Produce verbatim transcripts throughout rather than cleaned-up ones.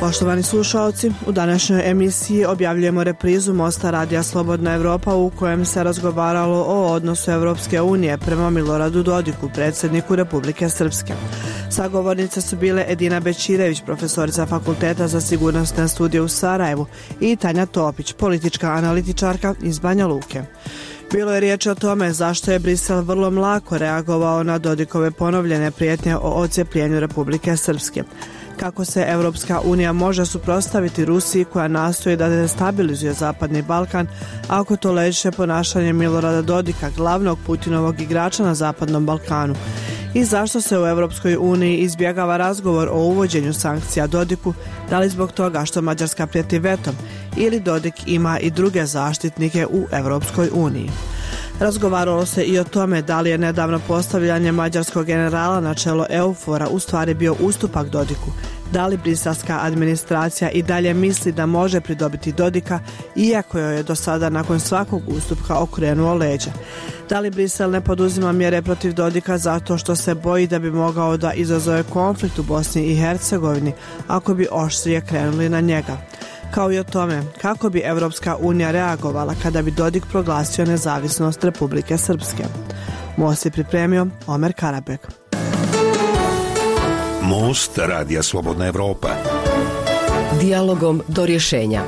Poštovani slušalci, u današnjoj emisiji objavljujemo reprizu Mosta Radija Slobodna Evropa u kojem se razgovaralo o odnosu Evropske unije prema Miloradu Dodiku, predsjedniku Republike Srpske. Sagovornice su bile Edina Bećirević, profesorica Fakulteta za sigurnosne studije u Sarajevu, i Tanja Topić, politička analitičarka iz Banja Luke. Bilo je riječ o tome zašto je Brisel vrlo mlako reagovao na Dodikove ponovljene prijetnje o odcjepljenju Republike Srpske. Kako se Evropska unija može suprotstaviti Rusiji koja nastoji da destabilizuje Zapadni Balkan ako toleriše ponašanje Milorada Dodika, glavnog Putinovog igrača na Zapadnom Balkanu? I zašto se u Evropskoj uniji izbjegava razgovor o uvođenju sankcija Dodiku, da li zbog toga što Mađarska prijeti vetom ili Dodik ima i druge zaštitnike u Evropskoj uniji? Razgovaralo se i o tome da li je nedavno postavljanje mađarskog generala na čelo EUFOR-a u stvari bio ustupak Dodiku, da li briselska administracija i dalje misli da može pridobiti Dodika, iako joj je do sada nakon svakog ustupka okrenuo leđa. Da li Brisel ne poduzima mjere protiv Dodika zato što se boji da bi mogao da izazove konflikt u Bosni i Hercegovini ako bi oštrije krenuli na njega? Kao i o tome kako bi Evropska unija reagovala kada bi Dodik proglasio nezavisnost Republike Srpske. Most je pripremio Omer Karabek. Most Radija Slobodna Evropa. Dijalogom do rješenja.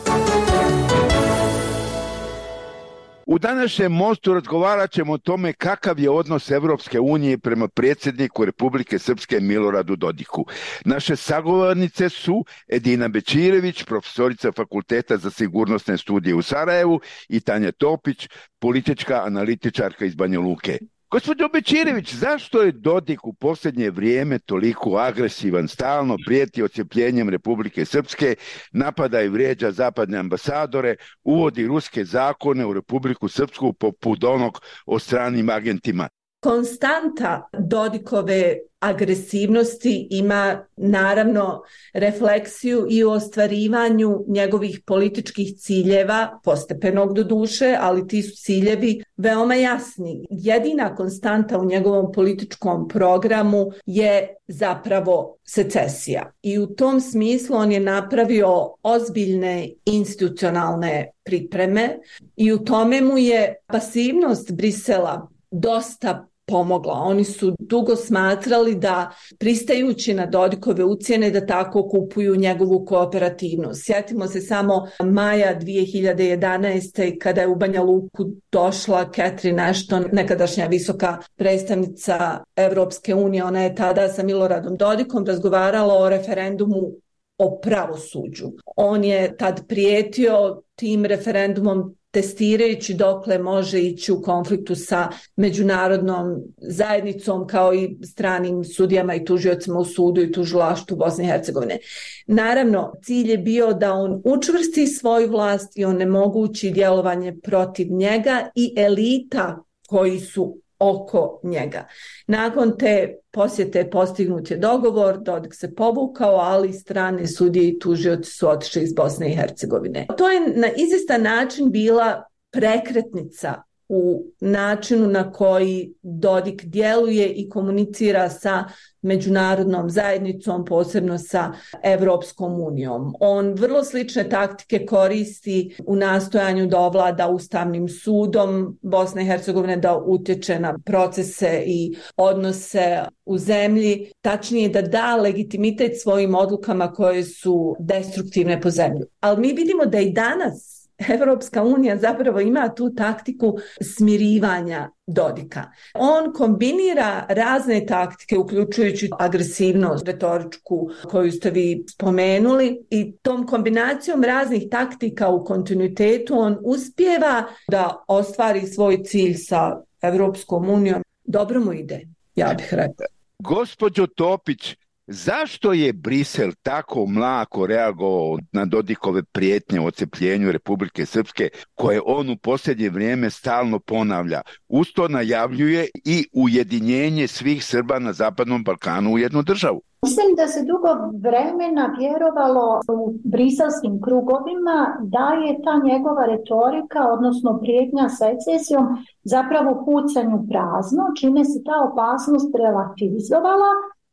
U današnjem Mostu razgovarat ćemo o tome kakav je odnos Evropske unije prema predsjedniku Republike Srpske Miloradu Dodiku. Naše sagovornice su Edina Bećirević, profesorica Fakulteta za sigurnosne studije u Sarajevu, i Tanja Topić, politička analitičarka iz Banja Luke. Gospođo Bećirević, zašto je Dodik u posljednje vrijeme toliko agresivan, stalno prijeti odcjepljenjem Republike Srpske, napada i vrijeđa zapadne ambasadore, uvodi ruske zakone u Republiku Srpsku poput onog o stranim agentima? Konstanta Dodikove agresivnosti ima naravno refleksiju i u ostvarivanju njegovih političkih ciljeva, postepenog do duše, ali ti su ciljevi veoma jasni. Jedina konstanta u njegovom političkom programu je zapravo secesija. I u tom smislu on je napravio ozbiljne institucionalne pripreme i u tome mu je pasivnost Brisela dosta pomogla. Oni su dugo smatrali da, pristajući na Dodikove ucjene, da tako kupuju njegovu kooperativnost. Sjetimo se samo maja dvije hiljade jedanaeste. kada je u Banja Luku došla Catherine Ashton, nekadašnja visoka predstavnica Evropske unije. Ona je tada sa Miloradom Dodikom razgovarala o referendumu o pravosuđu. On je tad prijetio tim referendumom, testirajući dokle može ići u konfliktu sa međunarodnom zajednicom kao i stranim sudijama i tužiocima u sudu i tužilaštvu Bosne i Hercegovine. Naravno, cilj je bio da on učvrsti svoju vlast i onemogući djelovanje protiv njega i elita koji su oko njega. Nakon te posjete postignut je dogovor, Dodik se povukao, ali strane sudije i tužioci su otišli iz Bosne i Hercegovine. To je na izvjestan način bila prekretnica u načinu na koji Dodik djeluje i komunicira sa međunarodnom zajednicom, posebno sa Evropskom unijom. On vrlo slične taktike koristi u nastojanju da ovlada Ustavnim sudom Bosne i Hercegovine, da utječe na procese i odnose u zemlji, tačnije da da legitimitet svojim odlukama koje su destruktivne po zemlju. Ali mi vidimo da i danas Evropska unija zapravo ima tu taktiku smirivanja Dodika. On kombinira razne taktike, uključujući agresivnost retoričku koju ste vi spomenuli, i tom kombinacijom raznih taktika u kontinuitetu on uspijeva da ostvari svoj cilj sa Evropskom unijom. Dobro mu ide, ja bih rekla. Gospođo Topić, zašto je Brisel tako mlako reagovao na Dodikove prijetnje o odcepljenju Republike Srpske, koje on u posljednje vrijeme stalno ponavlja? Usto najavljuje i ujedinjenje svih Srba na Zapadnom Balkanu u jednu državu. Mislim da se dugo vremena vjerovalo u briselskim krugovima da je ta njegova retorika, odnosno prijetnja secesijom, zapravo pucanju prazno, čime se ta opasnost relativizovala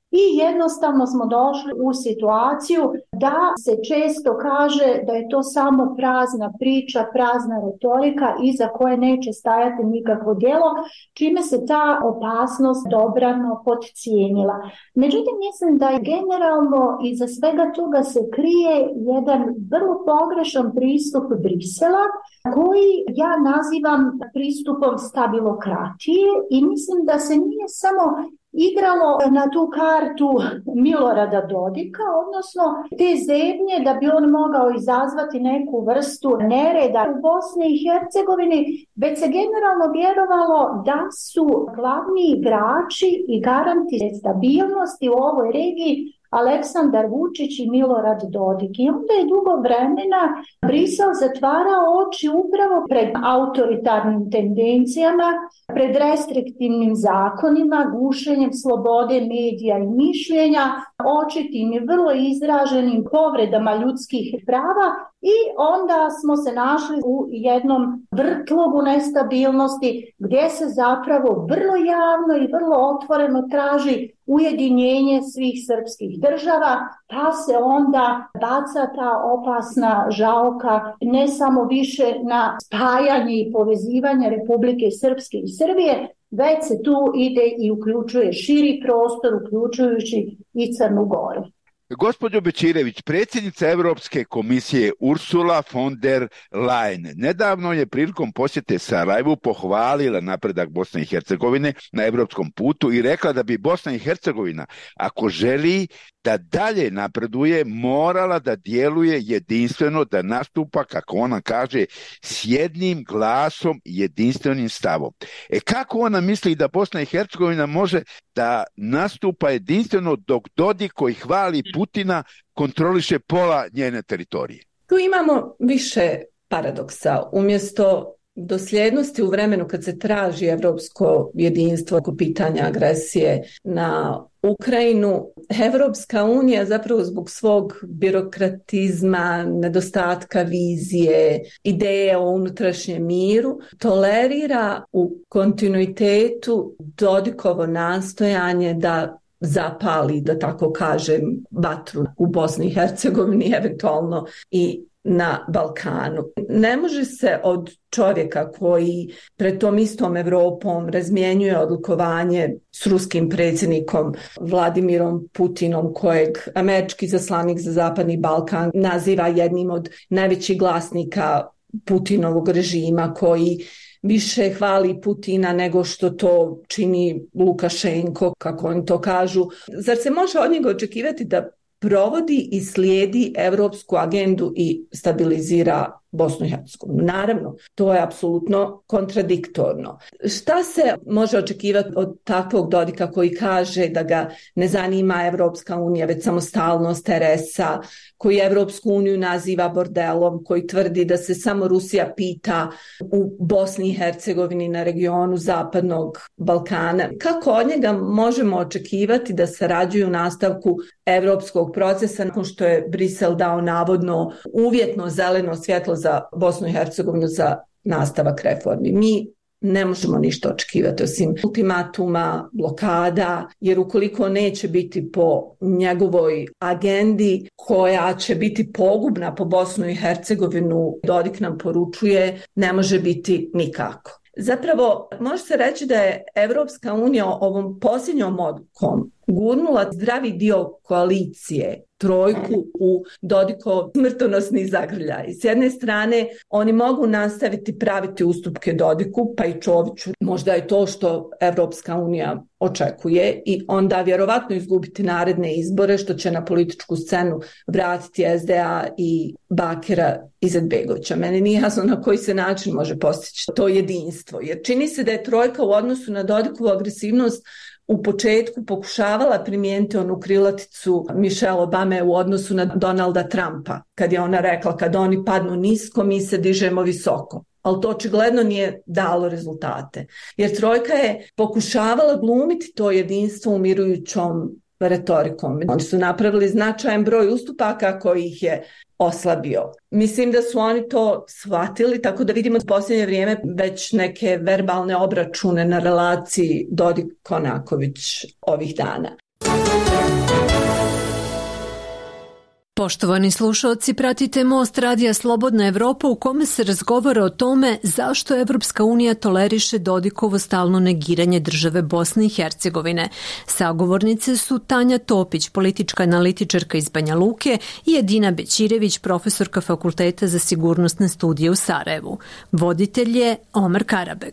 i jednostavno smo došli u situaciju da se često kaže da je to samo prazna priča, prazna retorika iza koje neće stajati nikakvo djelo, čime se ta opasnost dobrano podcijenila. Međutim, mislim da je generalno iza svega toga se krije jedan vrlo pogrešan pristup Brisela, koji ja nazivam pristupom stabilokratije, i mislim da se nije samo igralo na tu kartu Milorada Dodika, odnosno te zebnje da bi on mogao izazvati neku vrstu nereda u Bosni i Hercegovini, već se generalno vjerovalo da su glavni igrači i garanti stabilnosti u ovoj regiji Aleksandar Vučić i Milorad Dodik. I onda je dugo vremena Brisel zatvarao oči upravo pred autoritarnim tendencijama, pred restriktivnim zakonima, gušenjem slobode medija i mišljenja, očitim i vrlo izraženim povredama ljudskih prava, i onda smo se našli u jednom vrtlogu nestabilnosti gdje se zapravo vrlo javno i vrlo otvoreno traži ujedinjenje svih srpskih država, pa se onda baca ta opasna žalka ne samo više na spajanje i povezivanje Republike Srpske i Srbije, već se tu ide i uključuje širi prostor, uključujući i Crnu Goru. Gospođo Bećirević, predsjednica Europske komisije Ursula von der Leyen nedavno je prilikom posjete Sarajevu pohvalila napredak Bosne i Hercegovine na europskom putu i rekla da bi Bosna i Hercegovina, ako želi da dalje napreduje, morala da djeluje jedinstveno, da nastupa, kako ona kaže, s jednim glasom i jedinstvenim stavom. E kako ona misli da Bosna i Hercegovina može da nastupa jedinstveno dok Dodik, koji hvali Putina, kontroliše pola njene teritorije? Tu imamo više paradoksa. Umjesto dosljednosti u vremenu kad se traži evropsko jedinstvo oko pitanja agresije na Ukrajinu, Evropska unija zapravo zbog svog birokratizma, nedostatka vizije, ideje o unutrašnjem miru, tolerira u kontinuitetu Dodikovo nastojanje da zapali, da tako kažem, vatru u Bosni i Hercegovini, eventualno i na Balkanu. Ne može se od čovjeka koji pred tom istom Evropom razmjenjuje odlikovanje s ruskim predsjednikom Vladimirom Putinom, kojeg američki izaslanik za Zapadni Balkan naziva jednim od najvećih glasnika Putinovog režima, koji više hvali Putina nego što to čini Lukašenko, kako oni to kažu. Zar se može od njega očekivati da provodi i slijedi evropsku agendu i stabilizira Bosnu i Hercegovinu? Naravno, to je apsolutno kontradiktorno. Šta se može očekivati od takvog Dodika koji kaže da ga ne zanima Evropska unija, već samostalnost er es a, koji Evropsku uniju naziva bordelom, koji tvrdi da se samo Rusija pita u Bosni i Hercegovini na regionu Zapadnog Balkana? Kako od njega možemo očekivati da sarađuju u nastavku evropskog procesa nakon što je Brisel dao navodno uvjetno zeleno svjetlo za Bosnu i Hercegovinu za nastavak reformi? Mi ne možemo ništa očekivati osim ultimatuma, blokada, jer ukoliko neće biti po njegovoj agendi koja će biti pogubna po Bosnu i Hercegovinu, Dodik nam poručuje, ne može biti nikako. Zapravo, može se reći da je Evropska unija ovom posljednjom odlukom gurnula zdravi dio koalicije, trojku, u Dodikov smrtonosni zagrljaj. S jedne strane, oni mogu nastaviti praviti ustupke Dodiku, pa i Čoviću. Možda je to što Evropska unija očekuje, i onda vjerovatno izgubiti naredne izbore, što će na političku scenu vratiti es de a i Bakira Izetbegovića. Meni nije jasno na koji se način može postići to jedinstvo, jer čini se da je trojka u odnosu na Dodikovu agresivnost u početku pokušavala primijeniti onu krilaticu Michelle Obame u odnosu na Donalda Trumpa, kad je ona rekla kad oni padnu nisko, mi se dižemo visoko. Ali to očigledno nije dalo rezultate. Jer trojka je pokušavala glumiti to jedinstvo umirujućom retorikom. Oni su napravili značajan broj ustupaka koji ih je oslabio. Mislim da su oni to shvatili, tako da vidimo u posljednje vrijeme već neke verbalne obračune na relaciji Dodik-Konaković ovih dana. Poštovani slušalci, pratite Most radija Slobodna Evropa u kome se razgovara o tome zašto Evropska unija toleriše Dodikovo stalno negiranje države Bosne i Hercegovine. Sagovornice su Tanja Topić, politička analitičarka iz Banja Luke, i Edina Bećirević, profesorka Fakulteta za sigurnosne studije u Sarajevu. Voditelj je Omer Karabeg.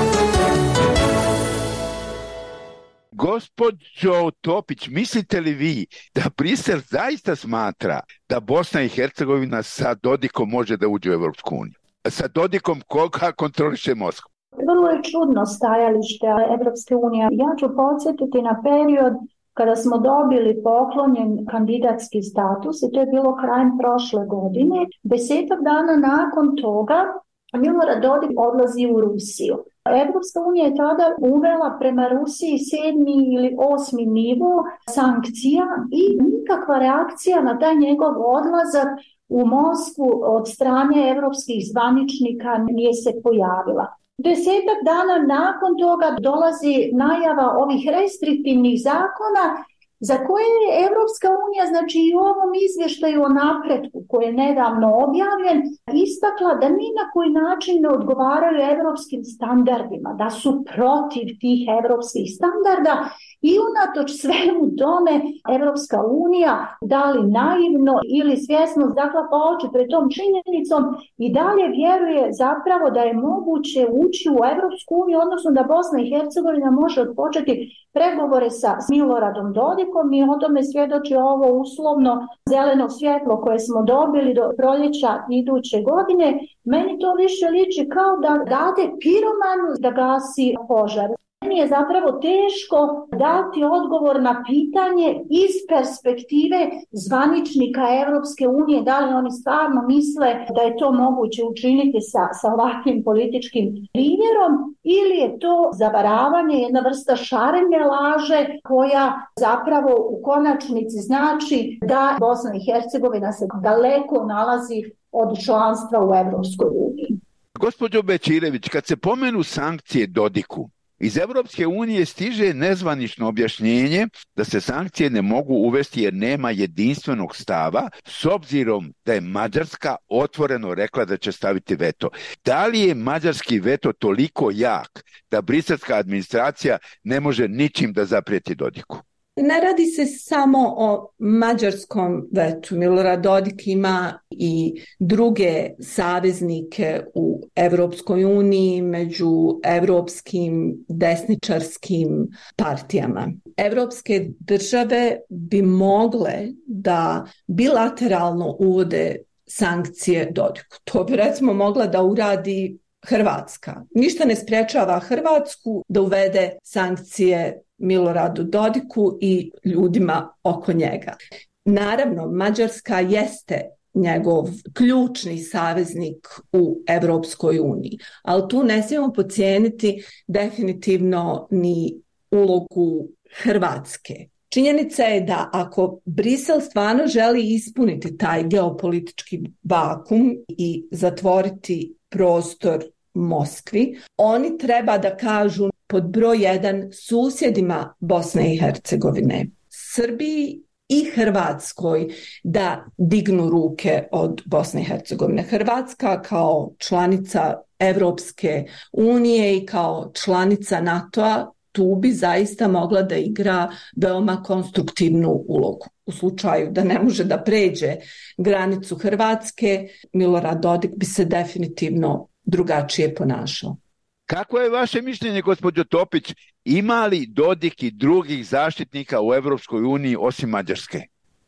Gospođo Topić, mislite li vi da Brisel zaista smatra da Bosna i Hercegovina sa Dodikom može da uđe u Evropsku uniju? Sa Dodikom koga kontroliše Moskva? Vrlo je čudno stajalište Evropske unije. Ja ću podsjetiti na period kada smo dobili poklonjen kandidatski status, i to je bilo krajem prošle godine. Desetak dana nakon toga Milorad Dodik odlazi u Rusiju. Evropska unija je tada uvela prema Rusiji sedmi ili osmi nivo sankcija i nikakva reakcija na taj njegov odlazak u Moskvu od strane evropskih zvaničnika nije se pojavila. Desetak dana nakon toga dolazi najava ovih restriktivnih zakona za koje je Evropska unija, znači i u ovom izvještaju o napretku koji je nedavno objavljen, istakla da ni na koji način ne odgovaraju evropskim standardima, da su protiv tih evropskih standarda i unatoč svemu tome Evropska unija, da li naivno ili svjesno zaklapa oči pred tom činjenicom, i dalje vjeruje zapravo da je moguće ući u Evropsku uniju, odnosno da Bosna i Hercegovina može odpočeti pregovore sa Miloradom Dodikom, i o tome svjedoči ovo uslovno zeleno svjetlo koje smo dobili do proljeća iduće godine. Meni to više liči kao da dade piromanu da gasi požar. Meni je zapravo teško dati odgovor na pitanje iz perspektive zvaničnika Evropske unije, da li oni stvarno misle da je to moguće učiniti sa, sa ovakvim političkim primjerom, ili je to zavaravanje, jedna vrsta šarene laže koja zapravo u konačnici znači da Bosna i Hercegovina se daleko nalazi od članstva u Evropskoj uniji. Gospođo Bećirević, kad se pomenu sankcije Dodiku, iz Evropske unije stiže nezvanično objašnjenje da se sankcije ne mogu uvesti jer nema jedinstvenog stava, s obzirom da je Mađarska otvoreno rekla da će staviti veto. Da li je mađarski veto toliko jak da briselska administracija ne može ničim da zaprijeti Dodiku? Ne radi se samo o mađarskom vetu. Milorad Dodik ima i druge saveznike u Evropskoj uniji među evropskim desničarskim partijama. Evropske države bi mogle da bilateralno uvode sankcije Dodiku. To bi recimo mogla da uradi Hrvatska. Ništa ne sprječava Hrvatsku da uvede sankcije Miloradu Dodiku i ljudima oko njega. Naravno, Mađarska jeste njegov ključni saveznik u Evropskoj uniji, ali tu ne smijemo podcijeniti definitivno ni ulogu Hrvatske. Činjenica je da ako Brisel stvarno želi ispuniti taj geopolitički vakum i zatvoriti prostor Moskvi, oni treba da kažu pod broj jedan susjedima Bosne i Hercegovine, Srbiji i Hrvatskoj, da dignu ruke od Bosne i Hercegovine. Hrvatska kao članica Evropske unije i kao članica NATO-a tu bi zaista mogla da igra veoma konstruktivnu ulogu. U slučaju da ne može da pređe granicu Hrvatske, Milorad Dodik bi se definitivno drugačije ponašao. Kako je vaše mišljenje, gospođo Topić, ima li Dodik i drugih zaštitnika u Evropskoj uniji osim Mađarske?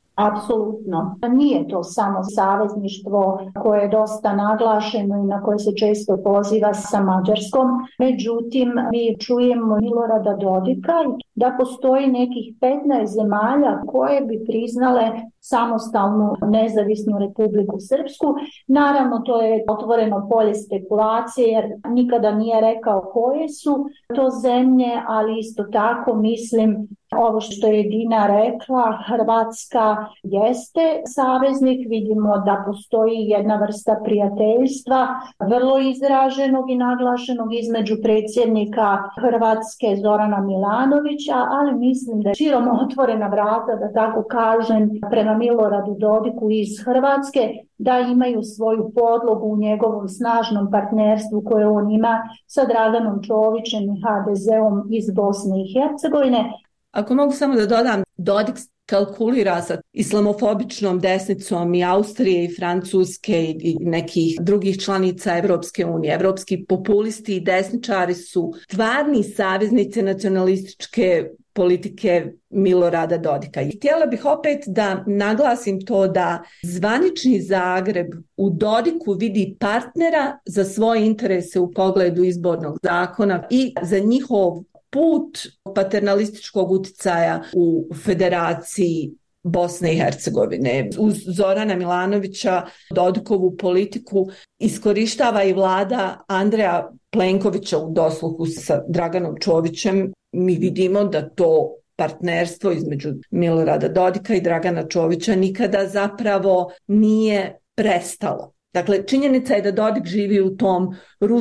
Apsolutno. Nije to samo savezništvo koje je dosta naglašeno i na koje se često poziva sa Mađarskom. Međutim, mi čujemo Milorada Dodika da postoji nekih petnaest zemalja koje bi priznale samostalnu nezavisnu Republiku Srpsku. Naravno, to je otvoreno polje spekulacije jer nikada nije rekao koje su to zemlje, ali isto tako mislim Ovo što je Dina rekla, Hrvatska jeste saveznik, vidimo da postoji jedna vrsta prijateljstva, vrlo izraženog i naglašenog između predsjednika Hrvatske Zorana Milanovića, ali mislim da je širom otvorena vrata, da tako kažem, prema Miloradu Dodiku iz Hrvatske, da imaju svoju podlogu u njegovom snažnom partnerstvu koje on ima sa Draganom Čovićem i ha de zeom iz Bosne i Hercegovine. Ako mogu samo da dodam, Dodik kalkulira sa islamofobičnom desnicom i Austrije i Francuske i nekih drugih članica Evropske unije. Evropski populisti i desničari su stvarni saveznici nacionalističke politike Milorada Dodika. I htjela bih opet da naglasim to da zvanični Zagreb u Dodiku vidi partnera za svoje interese u pogledu izbornog zakona i za njihov put paternalističkog uticaja u Federaciji Bosne i Hercegovine. Uz Zorana Milanovića Dodikovu politiku iskorištava i vlada Andreja Plenkovića u dosluhu sa Draganom Čovićem. Mi vidimo da to partnerstvo između Milorada Dodika i Dragana Čovića nikada zapravo nije prestalo. Dakle, činjenica je da Dodik živi u tom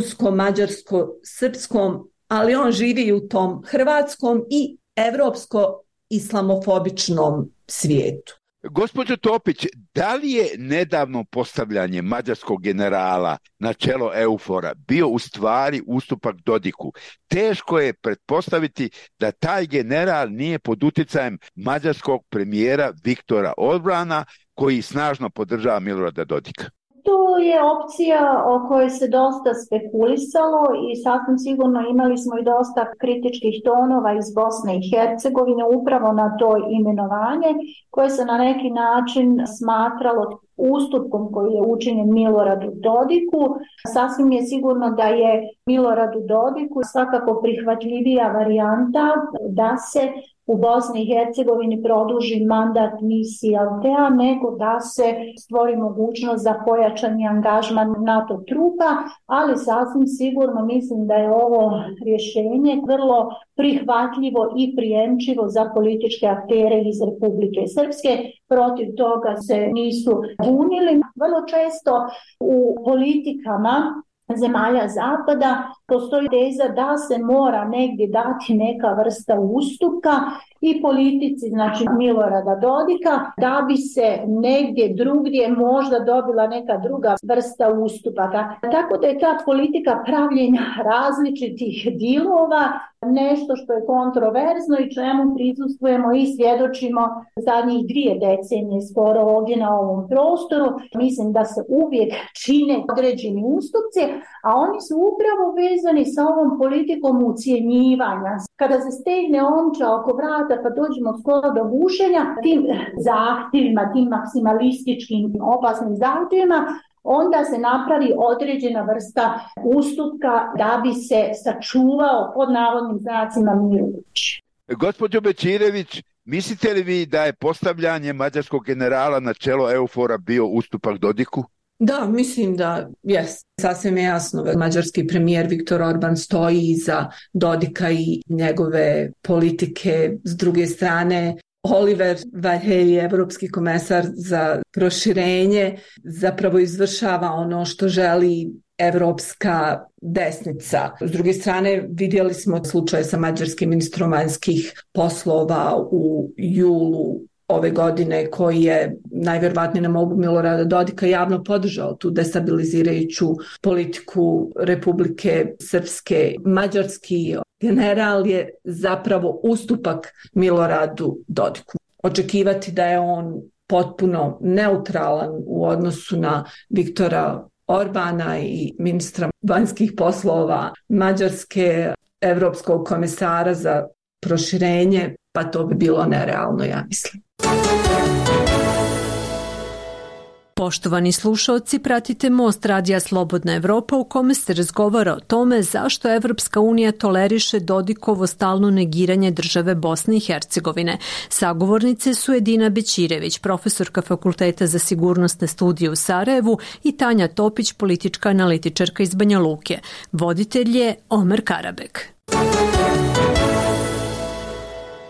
rusko-mađarsko-srpskom, ali on živi i u tom hrvatskom i evropsko-islamofobičnom svijetu. Gospođo Topić, da li je nedavno postavljanje mađarskog generala na čelo EUFOR-a bio u stvari ustupak Dodiku? Teško je pretpostaviti da taj general nije pod uticajem mađarskog premijera Viktora Orbana, koji snažno podržava Milorada Dodika. To je opcija o kojoj se dosta spekulisalo i sasvim sigurno imali smo i dosta kritičkih tonova iz Bosne i Hercegovine upravo na to imenovanje koje se na neki način smatralo ustupkom koji je učinjen Miloradu Dodiku. Sasvim je sigurno da je Miloradu Dodiku svakako prihvatljivija varijanta da se u Bosni i Hercegovini produži mandat misiji Altea, nego da se stvori mogućnost za pojačani angažman NATO trupa, ali sasvim sigurno mislim da je ovo rješenje vrlo prihvatljivo i prijemčivo za političke aktere iz Republike Srpske. Protiv toga se nisu bunili. Vrlo često u politikama zemalja zapada postoji teza da se mora negdje dati neka vrsta ustupka i politici, znači Milorada Dodika, da bi se negdje drugdje možda dobila neka druga vrsta ustupaka. Tako da je ta politika pravljenja različitih dilova nešto što je kontroverzno i čemu prisustvujemo i svjedočimo zadnjih dvije decenije skoro ovdje na ovom prostoru. Mislim da se uvijek čine određeni ustupci, a oni su upravo vezani sa ovom politikom ucjenjivanja. Kada se stegne omča oko vrata pa dođemo skoro do bušenja, tim zahtjevima, tim maksimalističkim opasnim zahtjevima, onda se napravi određena vrsta ustupka da bi se sačuvao pod navodnim znacima Milović. Gospođo Bećirević, mislite li vi da je postavljanje mađarskog generala na čelo EUFOR-a bio ustupak Dodiku? Da, mislim da jest. Sasvim je jasno da mađarski premijer Viktor Orban stoji iza Dodika i njegove politike. S druge strane, Oliver Varhelyi, evropski komesar za proširenje, zapravo izvršava ono što želi evropska desnica. S druge strane, vidjeli smo slučaj sa mađarskim ministrom vanjskih poslova u julu ove godine, koji je najvjerovatnije na molbu Milorada Dodika javno podržao tu destabilizirajuću politiku Republike Srpske. Mađarski general je zapravo ustupak Miloradu Dodiku. Očekivati da je on potpuno neutralan u odnosu na Viktora Orbana i ministra vanjskih poslova Mađarske, evropskog komesara za proširenje, pa to bi bilo nerealno, ja mislim. Poštovani slušaoci, pratite Most radija Slobodna Evropa u kome se razgovara o tome zašto Evropska unija toleriše Dodikovo stalno negiranje države Bosne i Hercegovine. Sagovornice su Edina Bećirević, profesorka Fakulteta za sigurnosne studije u Sarajevu, i Tanja Topić, politička analitičarka iz Banja Luke. Voditelj je Omer Karabek.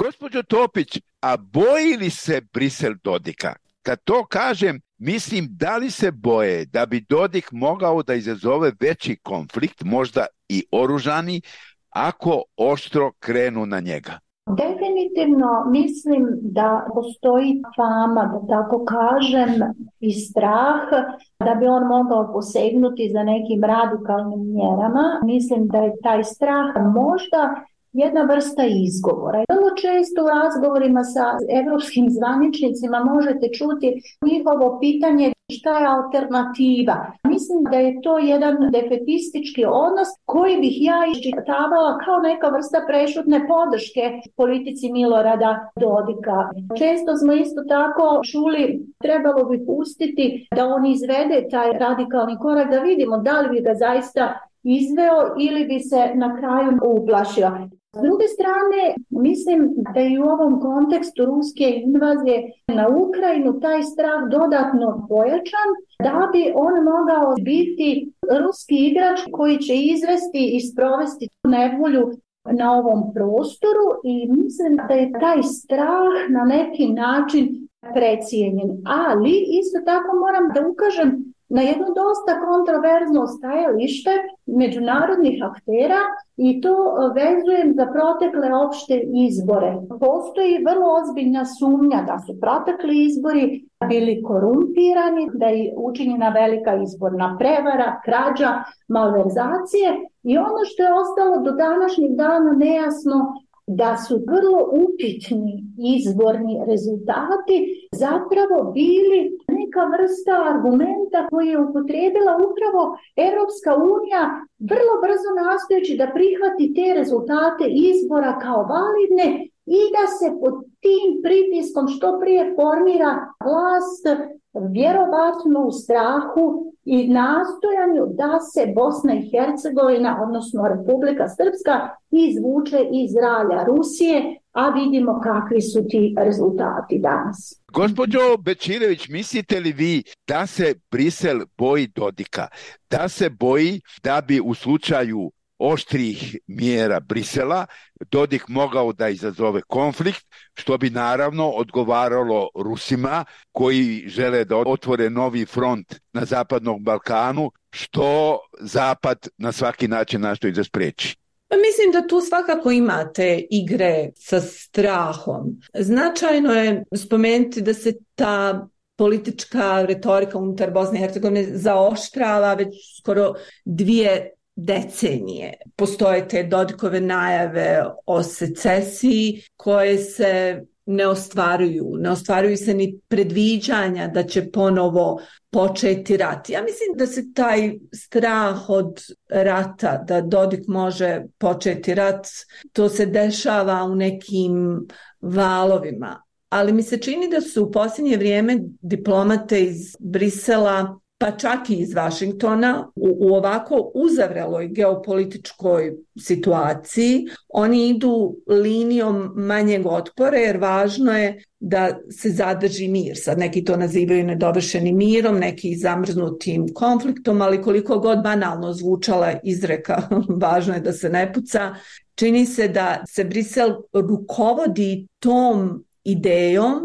Gospođo Topić, a boji li se Brisel Dodika? Kad to kažem, mislim da li se boje da bi Dodik mogao da izazove veći konflikt, možda i oružani, ako oštro krenu na njega? Definitivno mislim da postoji fama, da tako kažem, i strah da bi on mogao posegnuti za nekim radikalnim mjerama. Mislim da je taj strah možda jedna vrsta izgovora. Vrlo često u razgovorima sa evropskim zvaničnicima možete čuti njihovo pitanje šta je alternativa. Mislim da je to jedan defetistički odnos koji bih ja iščitavala kao neka vrsta prešutne podrške politici Milorada Dodika. Često smo isto tako čuli trebalo bi pustiti da on izvede taj radikalni korak, da vidimo da li bi ga zaista izveo ili bi se na kraju uplašio. S druge strane, mislim da i u ovom kontekstu ruske invazije na Ukrajinu taj strah dodatno pojačan, da bi on mogao biti ruski igrač koji će izvesti i sprovesti nevolju na ovom prostoru i mislim da je taj strah na neki način precijenjen. Ali isto tako moram da ukažem na jedno dosta kontroverzno stajalište međunarodnih aktera i to vezujem za protekle opšte izbore. Postoji vrlo ozbiljna sumnja da su protekli izbori bili korumpirani, da je učinjena velika izborna prevara, krađa, malverzacije i ono što je ostalo do današnjeg dana nejasno da su vrlo upitni izborni rezultati zapravo bili neka vrsta argumenta koji je upotrijebila upravo Europska unija, vrlo brzo nastojeći da prihvati te rezultate izbora kao validne i da se pod tim pritiskom što prije formira vlast, vjerovatno u strahu i nastojanju da se Bosna i Hercegovina, odnosno Republika Srpska, izvuče iz ralja Rusije, a vidimo kakvi su ti rezultati danas. Gospođo Bečirević, mislite li vi da se Brisel boji Dodika? Da se boji da bi u slučaju oštrih mjera Brisela Dodik mogao da izazove konflikt, što bi naravno odgovaralo Rusima koji žele da otvore novi front na Zapadnom Balkanu, što Zapad na svaki način nastoji da spreči? Mislim da tu svakako imate igre sa strahom. Značajno je spomenuti da se ta politička retorika unutar Bosne i Hercegovine zaoštrava već skoro dvije decenije. Postoje te Dodikove najave o secesiji koje se ne ostvaruju. Ne ostvaruju se ni predviđanja da će ponovo početi rat. Ja mislim da se taj strah od rata, da Dodik može početi rat, to se dešava u nekim valovima. Ali mi se čini da su u posljednje vrijeme diplomate iz Brisela, pa čak i iz Vašingtona, u, u ovako uzavreloj geopolitičkoj situaciji, oni idu linijom manjeg otpora jer važno je da se zadrži mir. Sad neki to nazivaju nedovršenim mirom, neki zamrznutim konfliktom, ali koliko god banalno zvučala izreka, važno je da se ne puca. Čini se da se Brisel rukovodi tom idejom,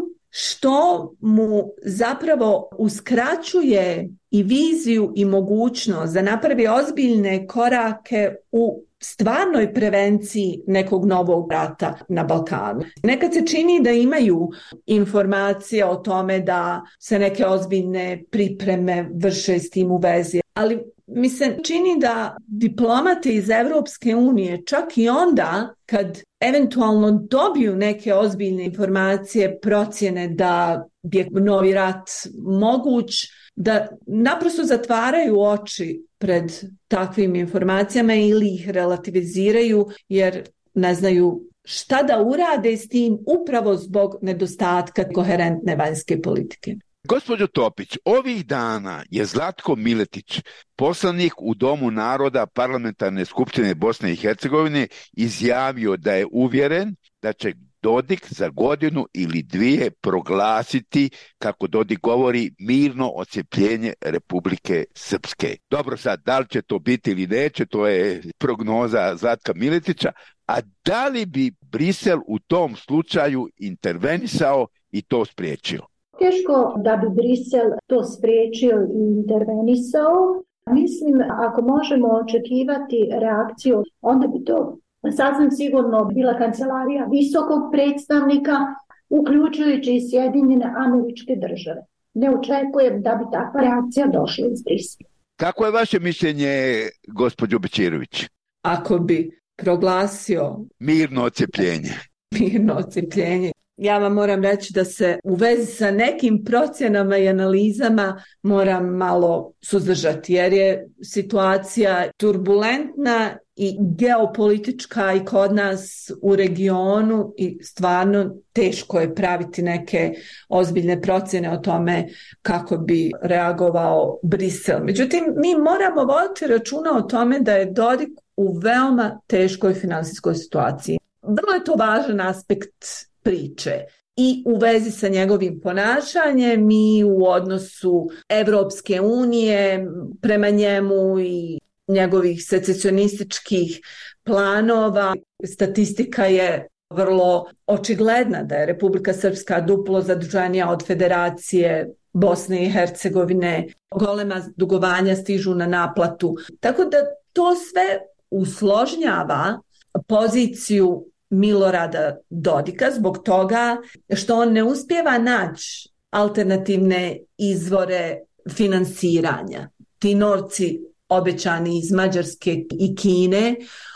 što mu zapravo uskraćuje i viziju i mogućnost da napravi ozbiljne korake u stvarnoj prevenciji nekog novog rata na Balkanu. Nekad se čini da imaju informacije o tome da se neke ozbiljne pripreme vrše s tim u vezi, ali mi se čini da diplomate iz Evropske unije, čak i onda kad eventualno dobiju neke ozbiljne informacije, procjene da je novi rat moguć, da naprosto zatvaraju oči pred takvim informacijama ili ih relativiziraju jer ne znaju šta da urade s tim upravo zbog nedostatka koherentne vanjske politike. Gospođo Topić, ovih dana je Zlatko Miletić, poslanik u Domu naroda Parlamentarne skupštine Bosne i Hercegovine, izjavio da je uvjeren da će Dodik za godinu ili dvije proglasiti, kako Dodik govori, mirno odcepljenje Republike Srpske. Dobro, sad, da li će to biti ili neće, to je prognoza Zlatka Miletića, A da li bi Brisel u tom slučaju intervenisao i to spriječio? Teško da bi Brisel to spriječio i intervenisao. Mislim, ako možemo očekivati reakciju, onda bi to sasvim sigurno bila kancelarija visokog predstavnika, uključujući i Sjedinjene Američke Države. Ne očekujem da bi takva reakcija došla iz Brisela. Kako je vaše mišljenje, gospođo Bećirović? Ako bi proglasio mirno odcepljenje. Mirno odcepljenje. Ja vam moram reći da se u vezi sa nekim procjenama i analizama moram malo suzdržati, jer je situacija turbulentna i geopolitička i kod nas u regionu i stvarno teško je praviti neke ozbiljne procjene o tome kako bi reagovao Brisel. Međutim, mi moramo voditi računa o tome da je Dodik u veoma teškoj finansijskoj situaciji. Vrlo je to važan aspekt priče i u vezi sa njegovim ponašanjem i u odnosu Evropske unije prema njemu i njegovih secesionističkih planova. Statistika je vrlo očigledna da je Republika Srpska duplo zaduženija od Federacije Bosne i Hercegovine. Golema dugovanja stižu na naplatu. Tako da to sve usložnjava poziciju Milorada Dodika zbog toga što on ne uspijeva naći alternativne izvore finansiranja. Ti novci obećani iz Mađarske i Kine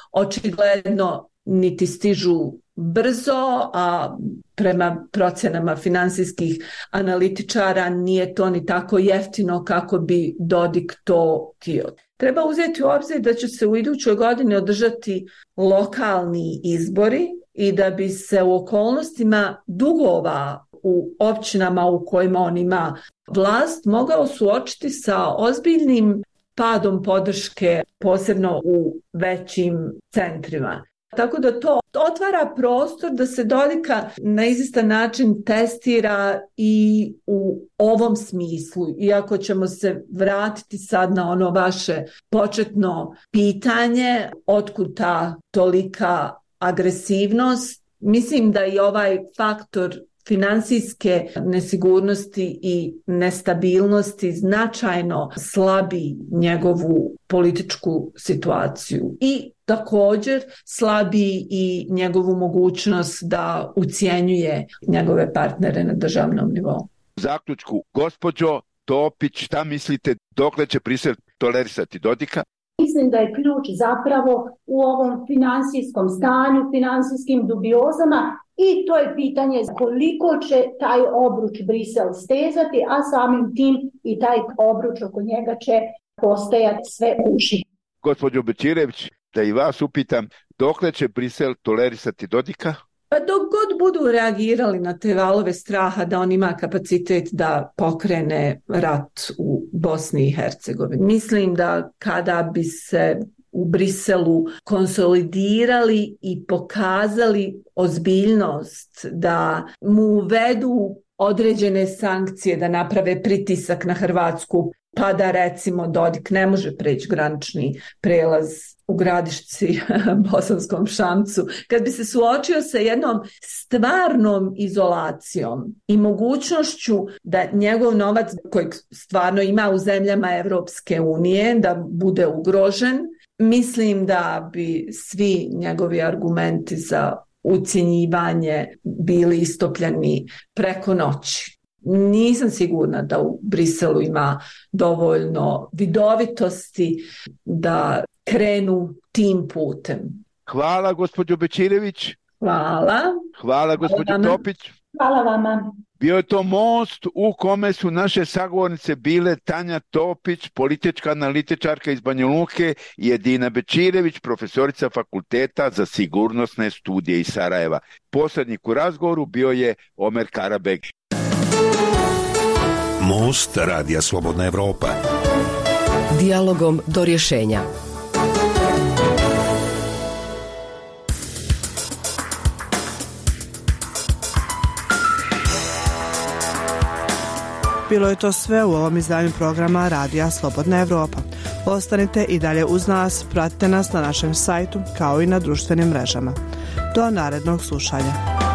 očigledno niti stižu brzo, a prema procjenama finansijskih analitičara nije to ni tako jeftino kako bi Dodik to htio. Treba uzeti u obzir da će se u idućoj godini održati lokalni izbori i da bi se u okolnostima dugova u općinama u kojima on ima vlast mogao suočiti sa ozbiljnim padom podrške, posebno u većim centrima. Tako da to otvara prostor da se Dodika na izvjestan način testira i u ovom smislu. Iako ćemo se vratiti sad na ono vaše početno pitanje, otkud ta tolika agresivnost, mislim da i ovaj faktor finansijske nesigurnosti i nestabilnosti značajno slabi njegovu političku situaciju i također slabi i njegovu mogućnost da ucjenjuje njegove partnere na državnom nivou. U zaključku, gospođo Topić, šta mislite, dokle će Brisel tolerisati Dodika? Mislim da je ključ zapravo u ovom finansijskom stanju, finansijskim dubiozama i to je pitanje koliko će taj obruč Brisel stezati, a samim tim i taj obruč oko njega će postajati sve uži. Gospođo Bećirović, da i vas upitam, dokle će Brisel tolerisati Dodika? Pa dok god budu reagirali na te valove straha da on ima kapacitet da pokrene rat u Bosni i Hercegovini. Mislim da kada bi se u Briselu konsolidirali i pokazali ozbiljnost da mu uvedu određene sankcije, da naprave pritisak na Hrvatsku, pa da recimo Dodik ne može preći granični prelaz u Gradišci, Bosanskom Šamcu, kad bi se suočio sa jednom stvarnom izolacijom i mogućnošću da njegov novac kojeg stvarno ima u zemljama Evropske unije da bude ugrožen, mislim da bi svi njegovi argumenti za ucjenjivanje bili istopljeni preko noći. Nisam sigurna da u Briselu ima dovoljno vidovitosti da krenu tim putem. Hvala, gospođo Bećirović. Hvala. Hvala, gospođo Topić. Hvala vama. Bio je to most u kome su naše sagovornice bile Tanja Topić, politička analitičarka iz Banja Luke, i Edina Bećirović, profesorica Fakulteta za sigurnosne studije iz Sarajeva. Posrednik u razgovoru bio je Omer Karabeg. Most Radija Slobodna Evropa. Dijalogom do rješenja. Bilo je to sve u ovom izdanju programa Radija Slobodna Evropa. Ostanite i dalje uz nas, pratite nas na našem sajtu kao i na društvenim mrežama. Do narednog slušanja.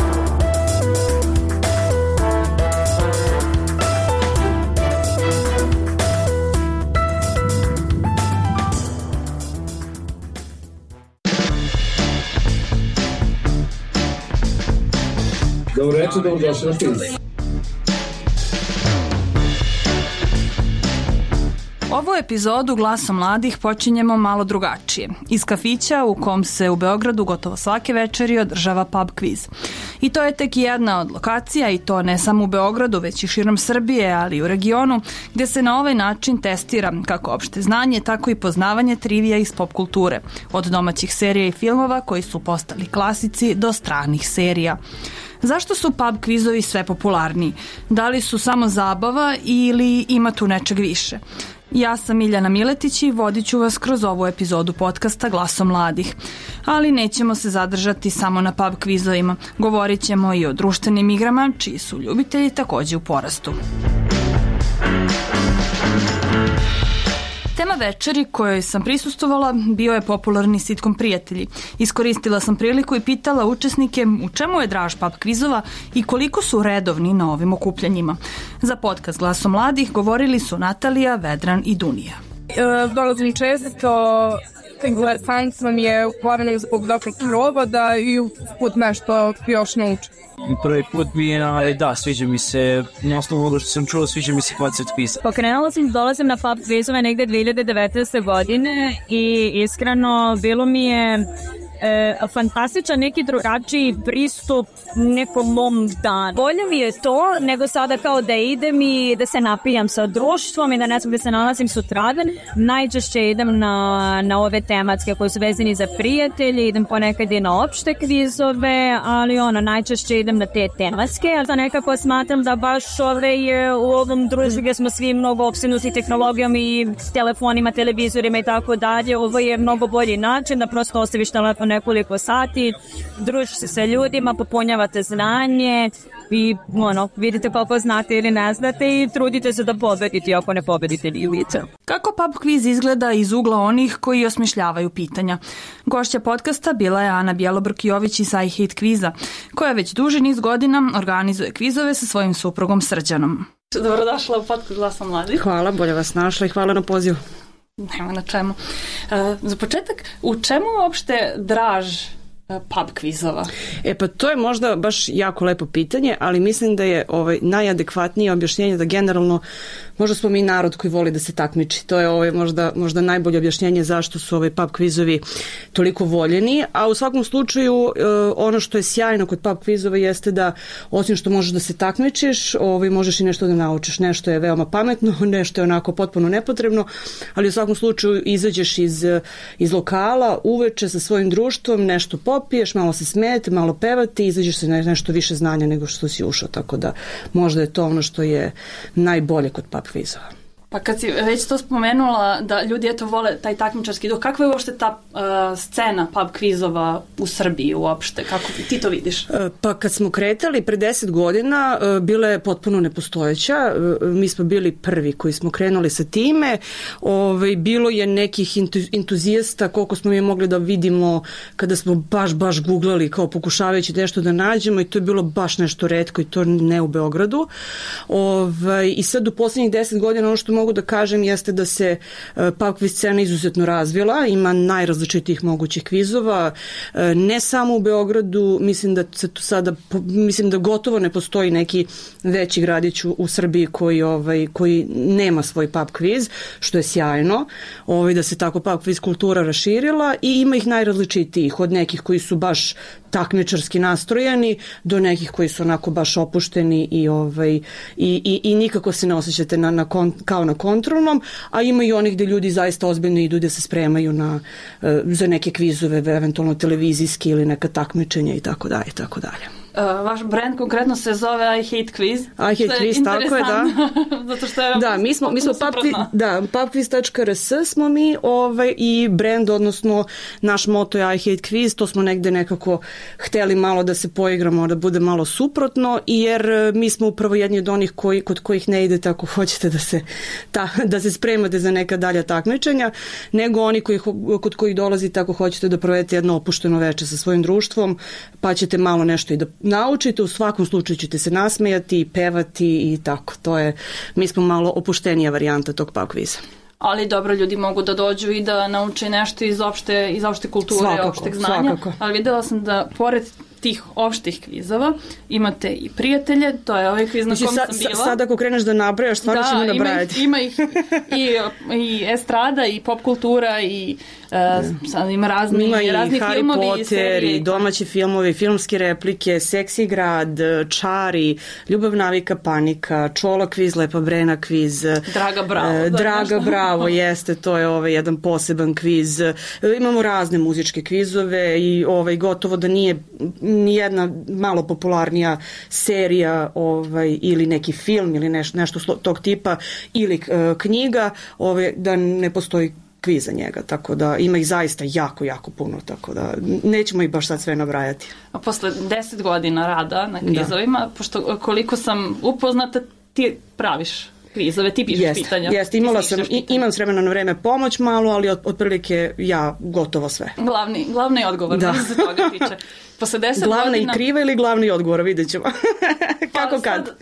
Dobro večer, dobro došli na Film. Ovu epizodu Glasa mladih počinjemo malo drugačije. Iz kafića u kom se u Beogradu gotovo svake večeri održava pub kviz. I to je tek jedna od lokacija, i to ne samo u Beogradu, već i širom Srbije, ali i u regionu, gdje se na ovaj način testira kako opšte znanje, tako i poznavanje trivija iz pop kulture, od domaćih serija i filmova koji su postali klasici do stranih serija. Zašto su pub kvizovi sve popularniji? Da li su samo zabava ili ima tu nečeg više? Ja sam Miljana Miletić i vodit ću vas kroz ovu epizodu podcasta Glaso mladih. Ali nećemo se zadržati samo na pub kvizovima. Govorit ćemo i o društvenim igrama, čiji su ljubitelji također u porastu. Tema večeri kojoj sam prisustvovala bio je popularni sitkom Prijatelji. Iskoristila sam priliku i pitala učesnike u čemu je draž pub kvizova i koliko su redovni na ovim okupljanjima. Za podcast Glaso mladih govorili su Natalija, Vedran i Dunija. E, dolazim često, interesant sam je uporavljaju zbog dobrog provoda i put nešto još naučim. Prvi put mi je, da, sviđa mi se, na osnovu ovoga što sam čuo, sviđa mi se koncept kvisa. Pokrenula sam, dolazim na pub kvizove negde dve hiljade devetnaeste. godine i iskreno bilo mi je E, fantastičan neki drugačiji pristup nekom mom danu. Bolje mi je to nego sada kao da idem i da se napijam sa društvom i da ne znam gde se nalazim sutradan. Najčešće idem na, na ove tematske koje su vezani za prijatelje, idem ponekad i na opšte kvizove, ali ono, najčešće idem na te tematske, ali da nekako smatram da baš ove je u ovom društvu gdje smo svi mnogo opsednuti tehnologijom i telefonima, televizorima i tako dalje, ovo je mnogo bolji način da prosto ostaviš telefon nekoliko sati, družiš se sa ljudima, popunjavate znanje i ono, vidite koliko znate ili ne znate i trudite se da pobedite ako ne pobedite ni lice. Kako pub kviz izgleda iz ugla onih koji osmišljavaju pitanja? Gošća podcasta bila je Ana Bjelobrk-Jović iz I Hate kviza, koja već duži niz godina organizuje kvizove sa svojim suprugom Srđanom. Dobrodošla u podcast Glasa mladih. Hvala, bolje vas našla i hvala na pozivu. Nema na čemu. E, za početak, u čemu uopšte draž pub kvizova? E pa to je možda baš jako lepo pitanje, ali mislim da je ovaj najadekvatnije objašnjenje da generalno možda smo mi narod koji voli da se takmiči. To je ovaj možda, možda najbolje objašnjenje zašto su ovaj pub kvizovi toliko voljeni, a u svakom slučaju ono što je sjajno kod pub kvizova jeste da osim što možeš da se takmičiš, ovaj možeš i nešto da naučiš. Nešto je veoma pametno, nešto je onako potpuno nepotrebno, ali u svakom slučaju izađeš iz, iz lokala uveče sa svojim društvom, nešto popiješ, malo se smijete, malo pevati, izađeš se na nešto više znanja nego što si ušao, tako da možda je to ono što je najbolje kod pub kvizova. Pa kad si već to spomenula da ljudi eto vole taj takmičarski duh, kakva je uopšte ta uh, scena pub kvizova u Srbiji uopšte? Kako ti to vidiš? Pa kad smo kretali pre deset godina uh, bila je potpuno nepostojeća. Uh, mi smo bili prvi koji smo krenuli sa time. Ove, bilo je nekih entuzijasta koliko smo mi mogli da vidimo kada smo baš, baš googlali kao pokušavajući nešto da nađemo i to je bilo baš nešto retko i to ne u Beogradu. Ove, I sad u posljednjih deset godina ono što mogu da kažem jeste da se pub kviz scena izuzetno razvila, ima najrazličitijih mogućih kvizova, ne samo u Beogradu, mislim da se tu sada, mislim da gotovo ne postoji neki veći gradić u, u Srbiji koji, ovaj, koji nema svoj pub kviz, što je sjajno, ovaj, da se tako pub kviz kultura raširila i ima ih najrazličitijih, od nekih koji su baš takmičarski nastrojeni do nekih koji su onako baš opušteni i, ovaj, i, i, i nikako se ne osjećate na, na kon, kao na kontrolnom, a ima i onih gde ljudi zaista ozbiljno idu da se spremaju na, za neke kvizove, eventualno televizijski ili neka takmičenja i tako dalje, tako dalje. vaš brand konkretno se zove I Hate Quiz. I Hate Quiz, tako je, da. Zato što je da, mi smo, mi smo pubquiz, da, pubquiz tačka r s smo mi ovaj, i brand, odnosno naš moto je I Hate Quiz, to smo negde nekako hteli malo da se poigramo, da bude malo suprotno, jer mi smo upravo jedni od onih koji, kod kojih ne ide tako hoćete da se, ta, da se spremate za neka dalja takmičenja, nego oni koji, kod kojih dolazi tako hoćete da provedete jedno opušteno veče sa svojim društvom, pa ćete malo nešto i da naučite, u svakom slučaju ćete se nasmejati, pevati i tako. To je, mi smo malo opuštenija varijanta tog pub kviza. Ali dobro, ljudi mogu da dođu i da nauče nešto iz opšte, iz opšte kulture, svakako, opšteg znanja. Svakako. Ali videla sam da pored tih opštih kvizova imate i prijatelje, to je ovaj kviz na kom sam bila. Sad ako kreneš da nabrajaš, stvarno ćemo nabrajati. Ima ih, ima ih i, i estrada, i pop kultura, i uh, sad ima razni, ima i razni Harry filmovi, Potter, i serije. I domaći filmovi, filmske replike, Seksi grad, Čari, Ljubav, navika, panika, Čola kviz, Lepa Brena kviz. Draga Bravo. Uh, Draga Bravo, jeste, to je ovaj jedan poseban kviz. Uh, imamo razne muzičke kvizove i ovaj, gotovo da nije nijedna malo popularnija serija ovaj, ili neki film ili neš, nešto tog tipa ili uh, knjiga ovaj, da ne postoji kviz za njega, tako da ima ih zaista jako, jako puno, tako da nećemo ih baš sad sve nabrajati. A posle deset godina rada na kvizovima, da. Pošto koliko sam upoznata, ti praviš kvizove, ti pišeš jest, pitanja. Jeste, imala sam, i, imam s vremena na vreme pomoć malo, ali od, otprilike ja gotovo sve. Glavni, glavni odgovor, da se toga tiče. Posle deset glavna godina... i kriva ili glavni odgovor, vidjet ćemo. Kako pa, kad?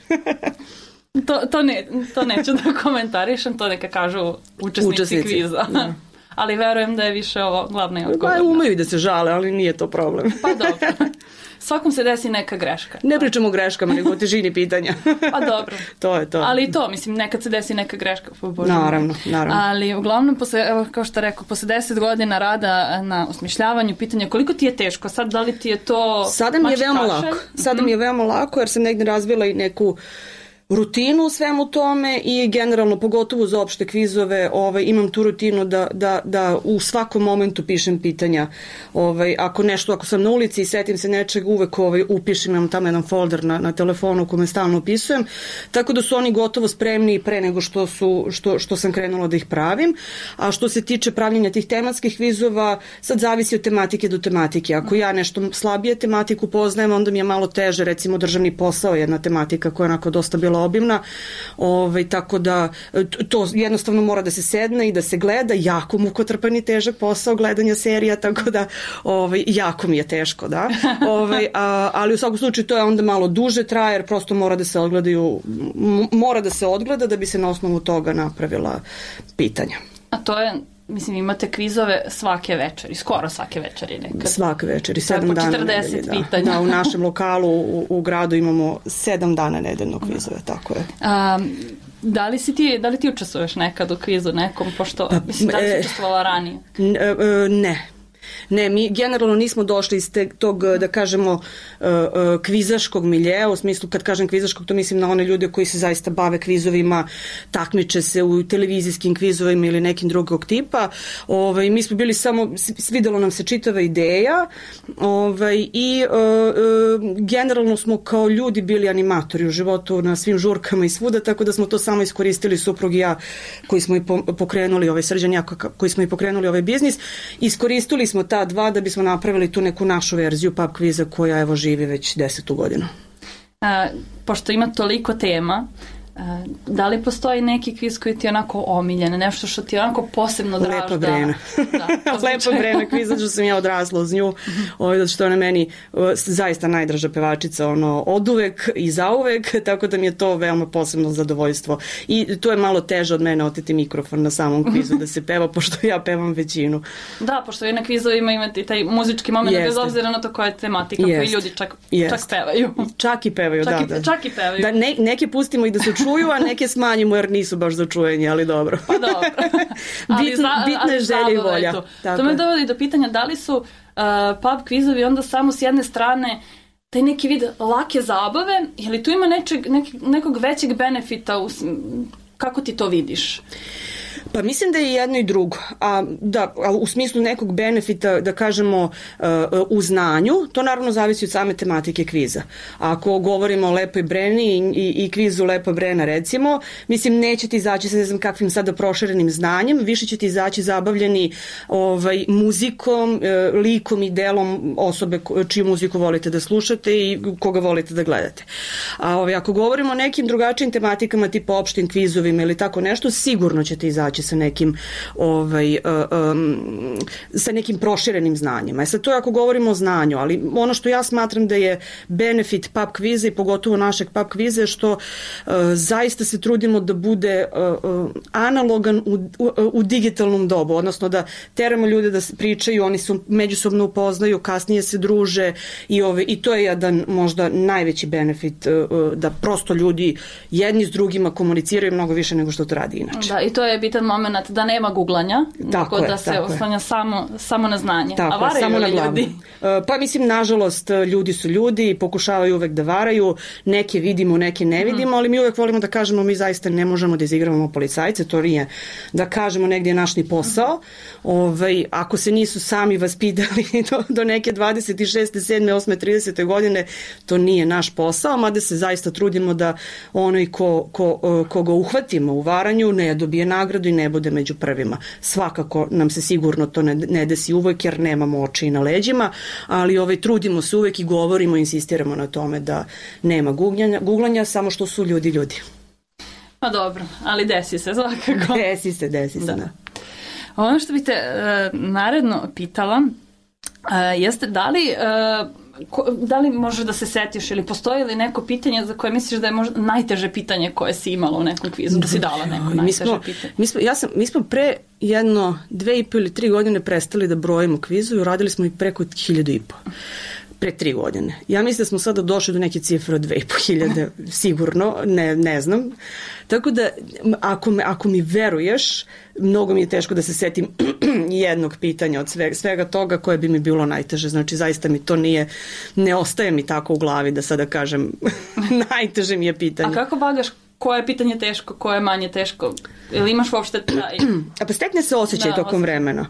to, to, ne, to neću da komentarišem, to neka kažu učesnici, učesnici. kviza. Da. Ali verujem da je više ovo glavni odgovor. Pa umeju da se žale, ali nije to problem. Pa dobro. Svakom se desi neka greška. Ne pričamo o greškama, nego o težini pitanja. Pa dobro. To je to. Ali to, mislim, nekad se desi neka greška. Bože. Naravno, naravno. Ali uglavnom, posle, evo, kao što rekao, posle deset godina rada na osmišljavanju pitanja, koliko ti je teško? Sad, da li ti je to... Sada mi je veoma lako. Sada mi je veoma lako, jer sam negdje razvila i neku rutinu u svemu tome i generalno, pogotovo za opšte kvizove, ovaj, imam tu rutinu da, da, da u svakom momentu pišem pitanja. Ovaj, ako nešto, ako sam na ulici i setim se nečeg, uvek ovaj, upišem, imam tamo jedan folder na, na telefonu u kome stalno upisujem, tako da su oni gotovo spremni pre nego što, su, što, što sam krenula da ih pravim. A što se tiče pravljenja tih tematskih kvizova, sad zavisi od tematike do tematike. Ako ja nešto slabije tematiku poznajem, onda mi je malo teže, recimo državni posao je jedna tematika koja je onako dosta bila obimna, ovaj, tako da to jednostavno mora da se sedne i da se gleda, jako mukotrpan i težak posao gledanja serija, tako da ovaj, jako mi je teško, da. Ovaj, a, ali u svakom slučaju to je onda malo duže traje, jer prosto mora da se odgledaju, mora da se odgleda da bi se na osnovu toga napravila pitanja. A to je, mislim, imate kvizove svake večeri, skoro svake večeri nekad. Svake večeri, sedam dana četrdeset nedelje, pitanja. Da. Da, u našem lokalu u, u gradu imamo sedam dana nedeljno kvizove, tako je. A, da li si ti, da li ti učestvuješ nekad u kvizu nekom, pošto, pa, mislim, da li si učestvovala ranije? Ne. Ne, mi generalno nismo došli iz te, tog, da kažemo, uh, uh, kvizaškog miljeja, u smislu kad kažem kvizaškog, to mislim na one ljude koji se zaista bave kvizovima, takmiče se u televizijskim kvizovima ili nekim drugog tipa. Ovaj, mi smo bili samo, svidelo nam se čitava ideja ovaj, i uh, uh, generalno smo kao ljudi bili animatori u životu na svim žurkama i svuda, tako da smo to samo iskoristili, suprug i ja koji smo i pokrenuli, ovaj Srđan ja koji smo i pokrenuli ovaj biznis, iskoristili smo ta dva da bismo napravili tu neku našu verziju pub kviza koja evo živi već desetu godinu. A, pošto ima toliko tema, a, da li postoji neki kviz koji ti je onako omiljen, nešto što ti je onako posebno draž? Lepa Brena. Da, Lepa Brena kviz, zato što sam ja odrasla uz nju, ovaj, zato što ona meni uh, zaista najdraža pevačica, ono, oduvek i zauvek, tako da mi je to veoma posebno zadovoljstvo. I to je malo teže od mene oteti mikrofon na samom kvizu da se peva, pošto ja pevam većinu. Da, pošto vi na kvizovima imate taj muzički moment, bez obzira na to koja je tematika, Jest. koji ljudi čak, čak pevaju. Čak i pevaju, čak da, i, da. Čak i pevaju. Da, ne, neke pustimo i da se čuju, a neke smanjimo jer nisu baš za čujenje, ali dobro. Pa dobro. Ali Bit, za, bitna je želja i volja. To. to me dovodi do pitanja da li su uh, pub kvizovi onda samo s jedne strane taj neki vid lake zabave, ili tu ima nečeg, nek, nekog većeg benefita, u, kako ti to vidiš? Pa mislim da je jedno i drugo, a, da, a u smislu nekog benefita, da kažemo, uh, u znanju, to naravno zavisi od same tematike kviza. Ako govorimo o Lepoj Breni i, i, i kvizu Lepa Brena, recimo, mislim, neće ti izaći sa ne znam kakvim sada proširenim znanjem, više će ti izaći zabavljeni ovaj, muzikom, uh, likom i delom osobe čiju muziku volite da slušate i koga volite da gledate. A ovaj, ako govorimo o nekim drugačijim tematikama, tipa opštim kvizovima ili tako nešto, sigurno ćete izaći sa nekim ovaj, um, sa nekim proširenim znanjima. E sad, to je ako govorimo o znanju, ali ono što ja smatram da je benefit pub kviza i pogotovo našeg pub kviza je što uh, zaista se trudimo da bude uh, uh, analogan u, u, u digitalnom dobu, odnosno da teramo ljude da se pričaju, oni se međusobno upoznaju, kasnije se druže i, ove, i to je jedan možda najveći benefit uh, da prosto ljudi jedni s drugima komuniciraju mnogo više nego što to radi inače. Da, i to je bitan moment da nema guglanja, tako nego je, da se oslanja samo, samo na znanje. Tako a varaju samo li na ljudi? Pa mislim, nažalost, ljudi su ljudi i pokušavaju uvek da varaju, neke vidimo, neke ne vidimo, mm. ali mi uvek volimo da kažemo mi zaista ne možemo da izigravamo policajce, to nije da kažemo negdje je naš ni posao. Mm. Ovaj, ako se nisu sami vaspitali do, do neke dvadeset šeste, sedme, osme, tridesete godine, to nije naš posao, mada se zaista trudimo da onaj ko, ko, ko ga uhvatimo u varanju ne dobije nagradu i ne bude među prvima. Svakako nam se sigurno to ne, ne desi uvek jer nemamo oči na leđima, ali ovaj, trudimo se uvek i govorimo, insistiramo na tome da nema guglanja, guglanja, samo što su ljudi ljudi. Pa dobro, ali desi se svakako. Desi se, desi se, da. da. Ono što bi te uh, naredno pitala uh, jeste da li uh, Ko, da li možeš da se setiš ili postoji li neko pitanje za koje misliš da je možda najteže pitanje koje si imala u nekom kvizu, da si dala neko najteže mi smo, pitanje? Mi smo, ja sam, mi smo pre jedno, dve i po ili tri godine prestali da brojimo kvizu i uradili smo i preko hiljadu i po. Pre tri godine. Ja mislim da smo sada došli do neke cifre od dve i po hiljade, sigurno, ne, ne znam. Tako da, ako, me, ako mi veruješ, mnogo mi je teško da se setim jednog pitanja od svega, svega toga koje bi mi bilo najteže. Znači, zaista mi to nije, ne ostaje mi tako u glavi da sada kažem najteže mi je pitanje. A kako vagaš koje je pitanje teško, koje je manje teško? Ili imaš uopšte taj... A pa stekne se osjećaj da, tokom vremena.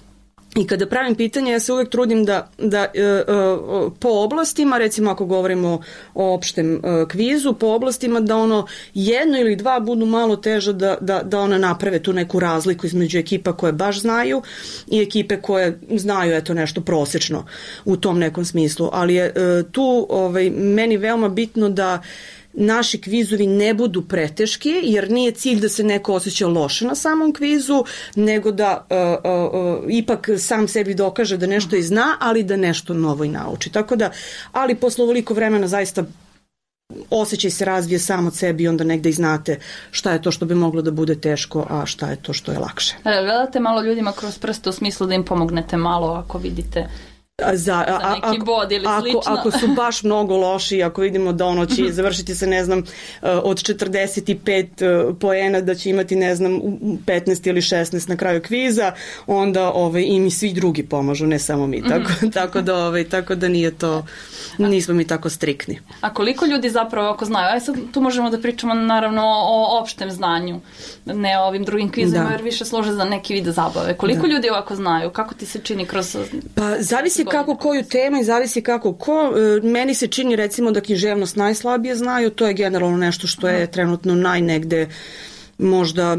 I kada pravim pitanje, ja se uvek trudim da, da e, e, po oblastima, recimo ako govorimo o opštem e, kvizu, po oblastima da ono jedno ili dva budu malo teže da, da, da ona naprave tu neku razliku između ekipa koje baš znaju i ekipe koje znaju eto nešto prosečno u tom nekom smislu. Ali je e, tu ovaj, meni veoma bitno da naši kvizovi ne budu preteški, jer nije cilj da se neko osjeća loše na samom kvizu, nego da uh, uh, uh, ipak sam sebi dokaže da nešto i zna, ali da nešto novo i nauči. Tako da, ali posle ovoliko vremena zaista osjećaj se razvije sam od sebi i onda negde i znate šta je to što bi moglo da bude teško, a šta je to što je lakše. E, gledate malo ljudima kroz prste u smislu da im pomognete malo ako vidite Za, a, za neki bod ili ako, slično. Ako su baš mnogo loši, ako vidimo da ono će završiti se, ne znam, od četrdeset pet poena, da će imati, ne znam, petnaest ili šesnaest na kraju kviza, onda ovaj, i mi svi drugi pomažu, ne samo mi. Tako, mm-hmm. tako, da, ovaj, tako da nije to, nismo mi tako striktni. A koliko ljudi zapravo ako znaju? Aj sad tu možemo da pričamo naravno o opštem znanju, ne o ovim drugim kvizima, jer više slože za neki vid zabave. Koliko da. ljudi ovako znaju? Kako ti se čini kroz... Pa zavisi kako koju temu i zavisi kako ko. Meni se čini recimo da književnost najslabije znaju, to je generalno nešto što je trenutno najnegde možda...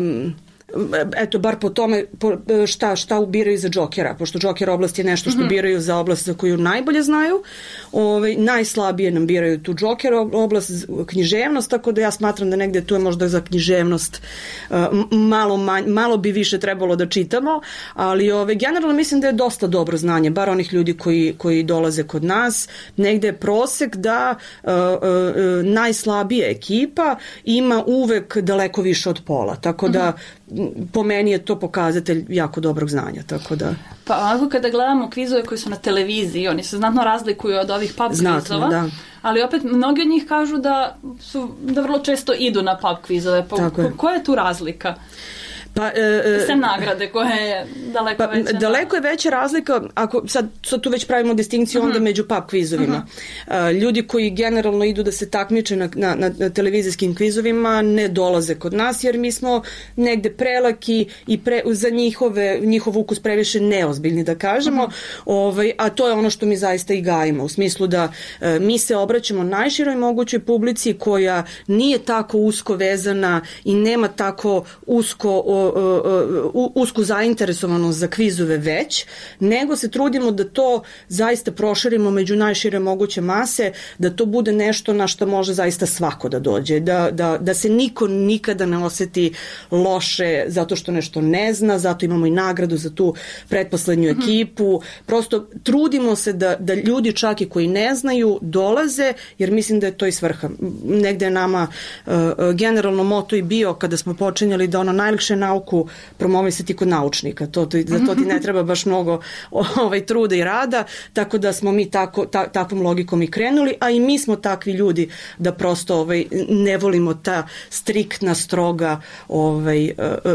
Eto, bar po tome po, šta, šta ubiraju za džokera, pošto džoker oblast je nešto što mm-hmm. biraju za oblast za koju najbolje znaju, Ove, najslabije nam biraju tu džoker oblast, književnost, tako da ja smatram da negde tu je možda za književnost uh, malo, manj, malo bi više trebalo da čitamo, ali ove, generalno mislim da je dosta dobro znanje, bar onih ljudi koji, koji dolaze kod nas, negde je prosek da uh, uh, najslabija ekipa ima uvek daleko više od pola, tako da mm-hmm. po meni je to pokazatelj jako dobrog znanja, tako da... Pa ako kada gledamo kvizove koji su na televiziji, oni se znatno razlikuju od ovih pub kvizova, da. Ali opet mnogi od njih kažu da, su, da vrlo često idu na pub kvizove. Pa, ko, koja je tu razlika? Pa, e, Sem nagrade koja je daleko pa, veća. Daleko je veća razlika, ako sad, sad tu već pravimo distinkciju uh-huh. onda među pub kvizovima. Uh-huh. Uh, ljudi koji generalno idu da se takmiče na, na, na televizijskim kvizovima ne dolaze kod nas, jer mi smo negde prelaki i pre, za njihove, njihov ukus previše neozbiljni, da kažemo, uh-huh. ovaj, a to je ono što mi zaista i gajimo, u smislu da uh, mi se obraćamo najširoj mogućoj publici koja nije tako usko vezana i nema tako usko o, o, o, usku zainteresovanost za kvizove već, nego se trudimo da to zaista proširimo među najšire moguće mase, da to bude nešto na što može zaista svako da dođe, da, da, da se niko nikada ne oseti loše zato što nešto ne zna, zato imamo i nagradu za tu pretposlednju ekipu, prosto trudimo se da, da ljudi čak i koji ne znaju dolaze, jer mislim da je to i svrha. Negde je nama uh, generalno moto i bio kada smo počinjali da ono najlakše nauku promovisati kod naučnika. To, to, za to ti ne treba baš mnogo ovaj, truda i rada, tako da smo mi tako, ta, takvom logikom i krenuli, a i mi smo takvi ljudi da prosto ovaj, ne volimo ta striktna, stroga ovaj,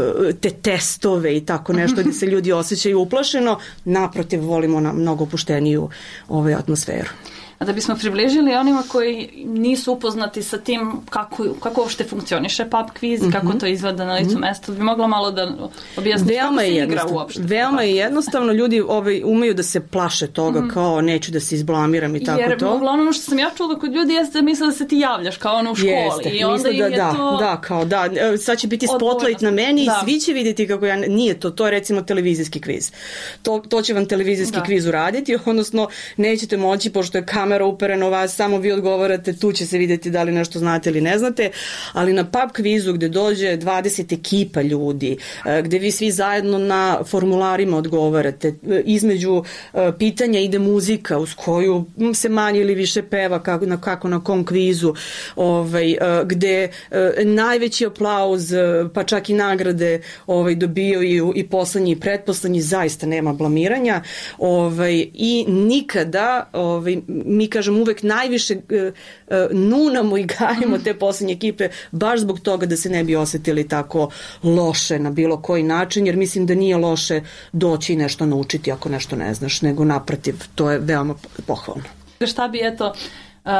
te testove i tako nešto gde se ljudi osjećaju uplašeno. Naprotiv, volimo na mnogo opušteniju ovaj, atmosferu. A da bismo približili onima koji nisu upoznati sa tim kako, kako uopšte funkcioniše pub quiz, mm-hmm. kako to izgleda na licu mm-hmm. mesta, bi mogla malo da objasniš kako se igra uopšte. Veoma je jednostavno, ljudi ovaj, umeju da se plaše toga, mm-hmm. kao neću da se izblamiram i tako jer, to. Jer uglavnom ono što sam ja čula kod ljudi jeste da misle da se ti javljaš kao ono u školi. Jeste, i onda da, je da, to... da, kao da, sad će biti spotlight na meni da. I svi će vidjeti kako ja, nije to, to je recimo televizijski kviz. To, to će vam televizijski da. Kviz uraditi, odnosno nećete moći, pošto je kamera uperena u vas, samo vi odgovarate, tu će se vidjeti da li nešto znate ili ne znate, ali na pub kvizu gde dođe dvadeset ekipa ljudi, gde vi svi zajedno na formularima odgovarate, između pitanja ide muzika uz koju se manje ili više peva kako na, kako na kom kvizu, ovaj, gde najveći aplauz, pa čak i nagrade ovaj, dobijaju i poslednji i pretposlednji, zaista nema blamiranja, ovaj, i nikada, ovaj, mi kažem uvek najviše uh, uh, nunamo i gajimo te poslednje ekipe baš zbog toga da se ne bi osetili tako loše na bilo koji način, jer mislim da nije loše doći i nešto naučiti ako nešto ne znaš, nego naprotiv, to je veoma pohvalno. Šta bi eto Uh,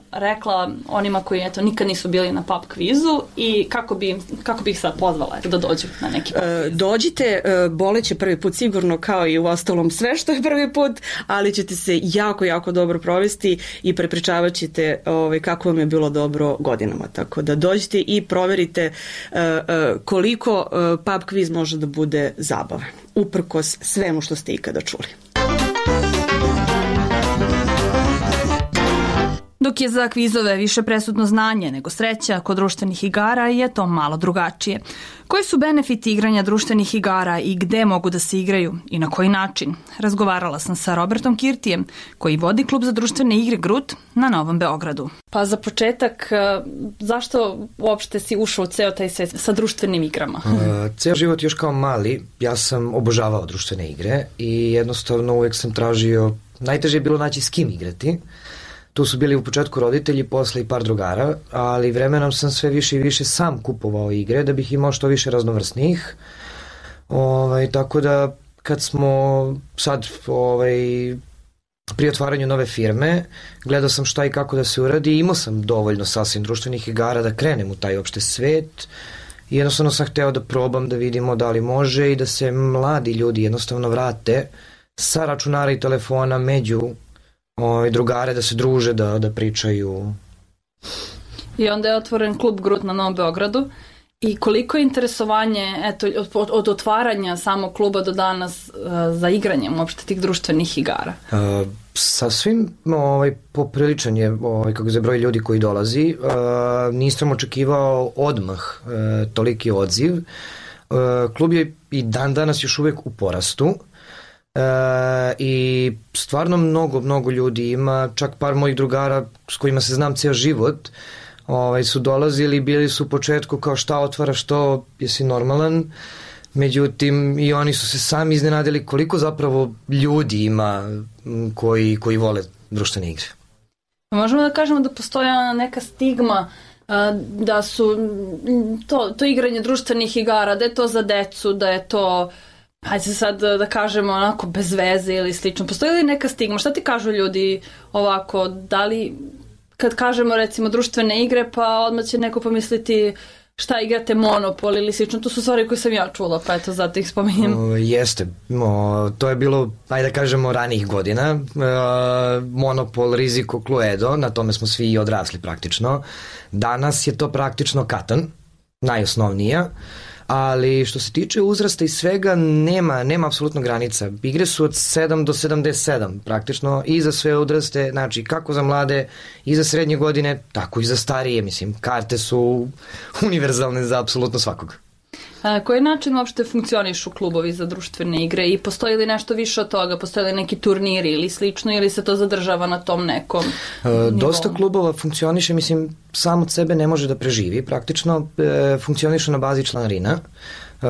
rekla onima koji eto nikad nisu bili na pub kvizu i kako bi, kako bi ih sad pozvala da dođu na neki pub kviz? Uh, dođite, uh, boleće prvi put sigurno kao i u ostalom sve što je prvi put, ali ćete se jako, jako dobro provesti i prepričavat ćete ovaj, kako vam je bilo dobro godinama. Tako da dođite i proverite uh, uh, koliko uh, pub kviz može da bude zabavan, uprkos svemu što ste ikada čuli. Dok je za kvizove više presudno znanje nego sreća, kod društvenih igara je to malo drugačije. Koji su benefiti igranja društvenih igara i gde mogu da se igraju i na koji način? Razgovarala sam sa Robertom Kirtijem, koji vodi klub za društvene igre Grut na Novom Beogradu. Pa za početak, zašto uopšte si ušao u ceo taj svet sa društvenim igrama? Uh, ceo život još kao mali, ja sam obožavao društvene igre i jednostavno uvek sam tražio, najteže je bilo naći s kim igrati. Tu su bili u početku roditelji, posle i par drugara, ali vremenom sam sve više i više sam kupovao igre da bih imao što više raznovrsnih. Ovaj, tako da kad smo sad ovaj, pri otvaranju nove firme, gledao sam šta i kako da se uradi i imao sam dovoljno sasvim društvenih igara da krenem u taj opšte svet. I jednostavno sam hteo da probam da vidimo da li može i da se mladi ljudi jednostavno vrate sa računara i telefona među Oj, drugare, da se druže, da, da pričaju. I onda je otvoren klub Grut na Novom Beogradu. I koliko je interesovanje eto, od, od otvaranja samog kluba do danas uh, za igranjem uopšte tih društvenih igara? Uh, sasvim ovaj, popriličan je ovaj, kako se broj ljudi koji dolazi. Uh, nisam očekivao odmah uh, toliki odziv. Uh, klub je i dan danas još uvek u porastu. E, i stvarno mnogo, mnogo ljudi ima, čak par mojih drugara s kojima se znam ceo život, ovaj, su dolazili, bili su u početku kao šta otvaraš to, jesi normalan, međutim i oni su se sami iznenadili koliko zapravo ljudi ima koji, koji vole društvene igre. Možemo da kažemo da postoja neka stigma da su to, to igranje društvenih igara, da je to za decu, da je to, hajde sad da kažemo, onako bez veze ili slično. Postoji li neka stigma? Šta ti kažu ljudi ovako, da li kad kažemo recimo društvene igre, pa odmah će neko pomisliti šta igrate Monopol ili slično, to su stvari koje sam ja čula, pa eto zato ih spominjem. O, jeste, o, to je bilo, ajde da kažemo, ranijih godina, e, Monopol, Riziko, Cluedo, na tome smo svi odrasli praktično. Danas je to praktično Katan, najosnovnija, ali što se tiče uzrasta i svega nema, nema apsolutno granica. Igre su od sedam do sedamdeset sedam praktično i za sve uzraste, znači kako za mlade i za srednje godine, tako i za starije, mislim, karte su univerzalne za apsolutno svakog. A koji način uopšte funkcionišu klubovi za društvene igre i postoji li nešto više od toga, postoji li neki turniri ili slično ili se to zadržava na tom nekom e, dosta klubova funkcioniše, mislim, sam od sebe ne može da preživi, praktično e, funkcionišu na bazi članarina e,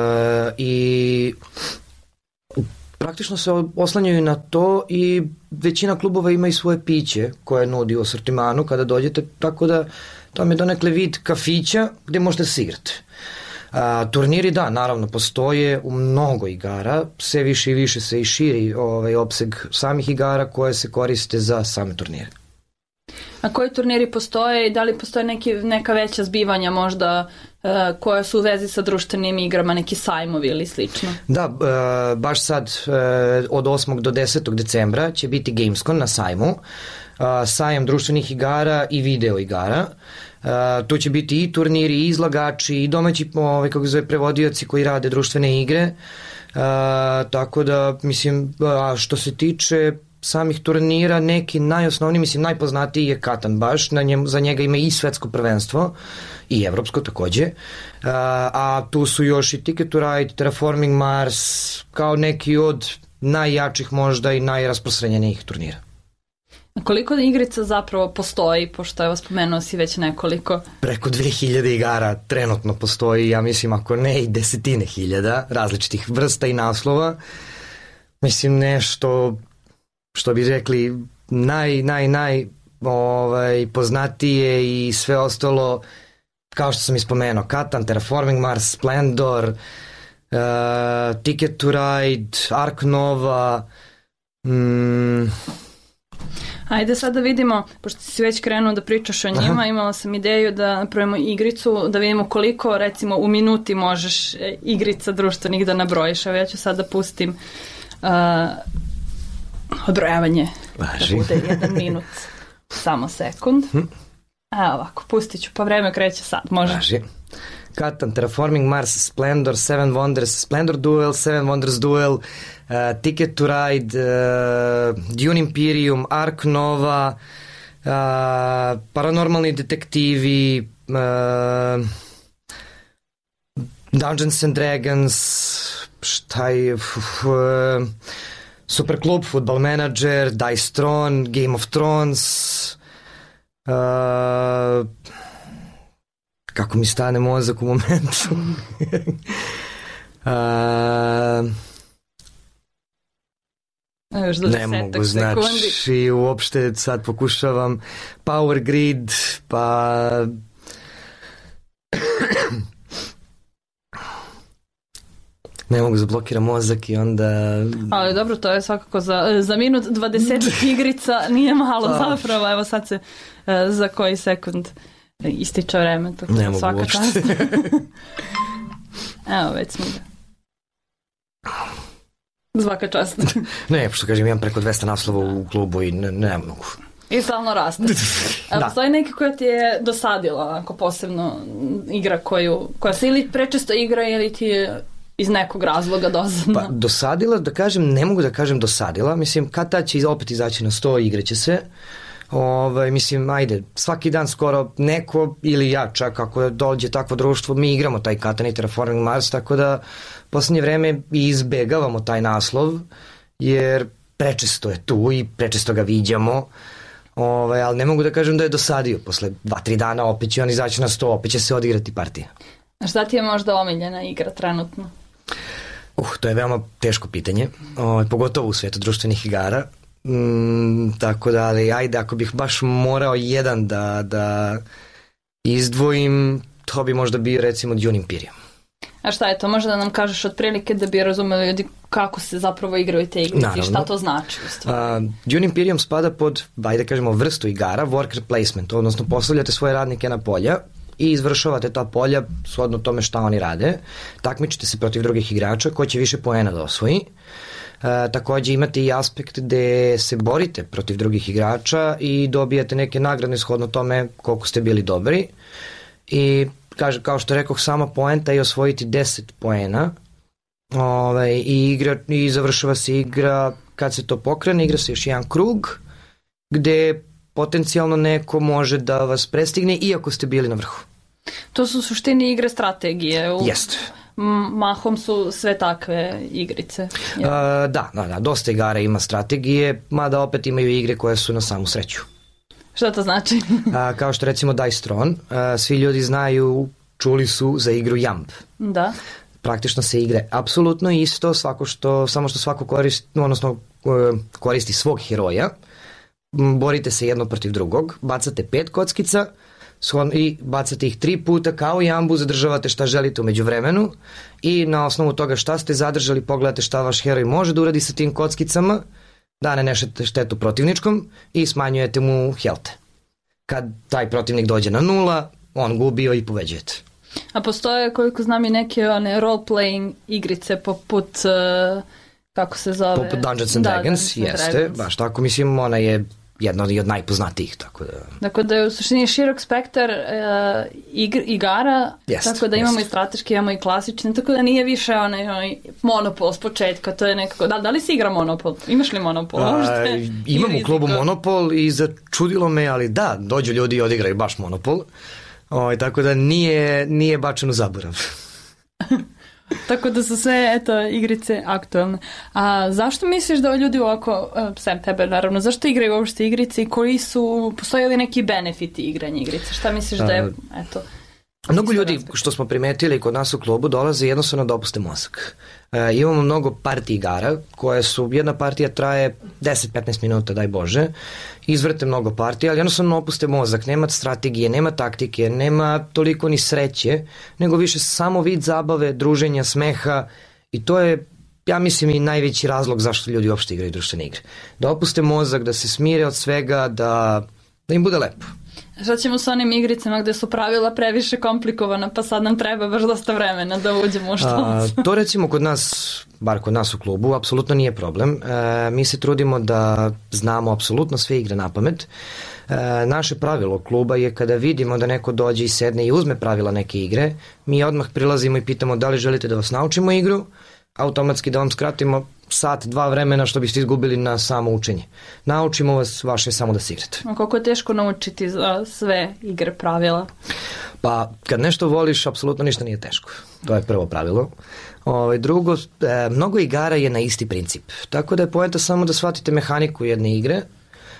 i praktično se oslanjaju na to i većina klubova ima i svoje piće koje nudi u asortimanu kada dođete, tako da to je donekle vid kafića gde možete se igrati. A, turniri, da, naravno, postoje u mnogo igara, sve više i više se i širi ovaj, opseg samih igara koje se koriste za same turnire. A koji turniri postoje i da li postoje neki, neka veća zbivanja možda uh, koja su u vezi sa društvenim igrama, neki sajmovi ili slično? Da, uh, baš sad uh, od osmog do desetog decembra će biti Gamescom na sajmu, uh, sajam društvenih igara i video igara. Uh, tu će biti i turniri, i izlagači, i domaći ovaj, kako zove, prevodioci koji rade društvene igre. Uh, tako da, mislim, a što se tiče samih turnira, neki najosnovniji, mislim, najpoznatiji je Katan baš, na njem, za njega ima i svetsko prvenstvo, i evropsko takođe. Uh, a tu su još i Ticket to Ride, Terraforming Mars, kao neki od najjačih možda i najrasprostranjenijih turnira. Koliko igrica zapravo postoji, pošto evo spomenuo si već nekoliko? Preko dve hiljade igara trenutno postoji, ja mislim, ako ne i desetine hiljada različitih vrsta i naslova. Mislim, nešto što bi rekli naj, naj, naj ovaj, poznatije i sve ostalo, kao što sam ispomenuo, Katan, Terraforming Mars, Splendor, uh, Ticket to Ride, Ark Nova, mm, Ajde sad da vidimo, pošto si već krenuo da pričaš o njima, aha, imala sam ideju da napravimo igricu, da vidimo koliko recimo u minuti možeš igrica društvenih da nabrojiš. Evo ja ću sad da pustim uh, odbrojavanje. Važi. Da bude jedan minut, samo sekund. Hm. A ovako, pustit ću, pa vreme kreće sad, može. Važi. Katan, Terraforming Mars, Splendor, Seven Wonders, Splendor Duel, Seven Wonders Duel, uh, Ticket to Ride, uh, Dune Imperium, Ark Nova, uh, Paranormalni detektivi, uh, Dungeons and Dragons, šta je, uh, Super Club, Football Manager, Dice Throne, Game of Thrones, uh, kako mi stane mozak u momentu. uh, ne mogu, znači uopšte sad pokušavam Power Grid, pa ne mogu zablokiram mozak i onda... Ali dobro, to je svakako za, za minut dvadeset igrica, nije malo zapravo, evo sad se uh, za koji sekund ističe vreme, tako ne svaka mogu čast. Evo, već smo da. Svaka čast. Ne, pošto kažem, imam preko dvesta naslova u klubu i ne, ne mogu. I stalno raste. A da. Postoji neki koja ti je dosadila, ako posebno igra koju, koja se ili prečesto igra ili ti je iz nekog razloga dosadna? Pa dosadila, da kažem, ne mogu da kažem dosadila, mislim, kad ta će opet izaći na sto, igraće se. Ovaj, mislim, ajde, svaki dan skoro neko ili ja čak ako dođe takvo društvo, mi igramo taj Katan i Terraforming Mars, tako da poslednje vreme izbegavamo taj naslov, jer prečesto je tu i prečesto ga viđamo, ovaj, ali ne mogu da kažem da je dosadio. Posle dva, tri dana opet će on izaći na sto, opet će se odigrati partija. A šta ti je možda omiljena igra trenutno? Uh, to je veoma teško pitanje, ovaj, pogotovo u svetu društvenih igara. Mm, tako da, ali ajde, ako bih baš morao jedan da, da izdvojim, to bi možda bio recimo Dune Imperium. A šta je to? Možda da nam kažeš otprilike da bi razumeli ljudi kako se zapravo igraju te igrice i šta to znači? Uh, Dune Imperium spada pod, ajde kažemo, vrstu igara, worker placement, odnosno postavljate svoje radnike na polja i izvršavate ta polja shodno tome šta oni rade. Takmičite se protiv drugih igrača ko će više poena da osvoji. Uh, takođe imate i aspekt gde se borite protiv drugih igrača i dobijate neke nagrade shodno tome koliko ste bili dobri. I kaže, kao što rekoh, sama poenta je osvojiti deset poena. Ovaj, i, igra, i završava se igra kad se to pokrene, igra se još jedan krug gde potencijalno neko može da vas prestigne iako ste bili na vrhu. To su u suštini igre strategije. U... Jeste. Mahom su sve takve igrice. Uh, da, da, da, dosta igara ima strategije, mada opet imaju igre koje su na samu sreću. Šta to znači? uh, kao što recimo Dice Throne, uh, svi ljudi znaju, čuli su za igru Jump. Da. Praktično se igre apsolutno isto, svako što, samo što svako koristi, odnosno koristi svog heroja, borite se jedno protiv drugog, bacate pet kockica i bacate ih tri puta kao jambu, zadržavate šta želite umeđu vremenu i na osnovu toga šta ste zadržali pogledate šta vaš heroj može da uradi sa tim kockicama, da ne nešete štetu protivničkom i smanjujete mu helte. Kad taj protivnik dođe na nula, on gubio i pobeđujete. A postoje, koliko znam, i neke one role-playing igrice poput, uh, kako se zove? Poput Dungeons and da, Dragons, Dungeons jeste, Dragons. Baš tako, mislim, ona je jedna od najpoznatijih, tako da... Dakle, da je u suštini širok spektar uh, igr, igara, jest, tako da imamo jest. I strateški, imamo i klasične, tako da nije više onaj, onaj Monopol s početka, to je nekako... Da, da li si igra Monopol? Imaš li Monopol? A, imam u klubu Monopol i začudilo me, ali da, dođu ljudi i odigraju baš Monopol, o, tako da nije, nije bačen u zaborav. Tako da su sve, eto, igrice aktualne. A zašto misliš da ljudi ovako, sem tebe naravno, zašto igraju uopšte igrice i koji su, postoje li neki benefiti igranja igrice? Šta misliš da je, eto... Mnogo ljudi, što smo primetili kod nas u klubu, dolaze jednostavno da opuste mozak. E, imamo mnogo partij igara, koje su, jedna partija traje deset do petnaest minuta, daj Bože, izvrte mnogo partija, ali jednostavno opuste mozak, nema strategije, nema taktike, nema toliko ni sreće, nego više samo vid zabave, druženja, smeha i to je, ja mislim, i najveći razlog zašto ljudi uopšte igraju društvene igre. Da opuste mozak, da se smire od svega, da, da im bude lepo. Šta ćemo s onim igricama gde su pravila previše komplikovana, pa sad nam treba baš dosta vremena da uđemo u što? To recimo kod nas, bar kod nas u klubu, apsolutno nije problem. E, mi se trudimo da znamo apsolutno sve igre na pamet. E, naše pravilo kluba je kada vidimo da neko dođe i sedne i uzme pravila neke igre, mi odmah prilazimo i pitamo da li želite da vas naučimo igru, automatski da vam skratimo sat, dva vremena što biste izgubili na samo učenje. Naučimo vas, vaše je samo da se igrate. A koliko je teško naučiti za sve igre pravila? Pa, kad nešto voliš, apsolutno ništa nije teško. To je prvo pravilo. Ove, drugo, e, mnogo igara je na isti princip. Tako da je poenta samo da shvatite mehaniku jedne igre. E,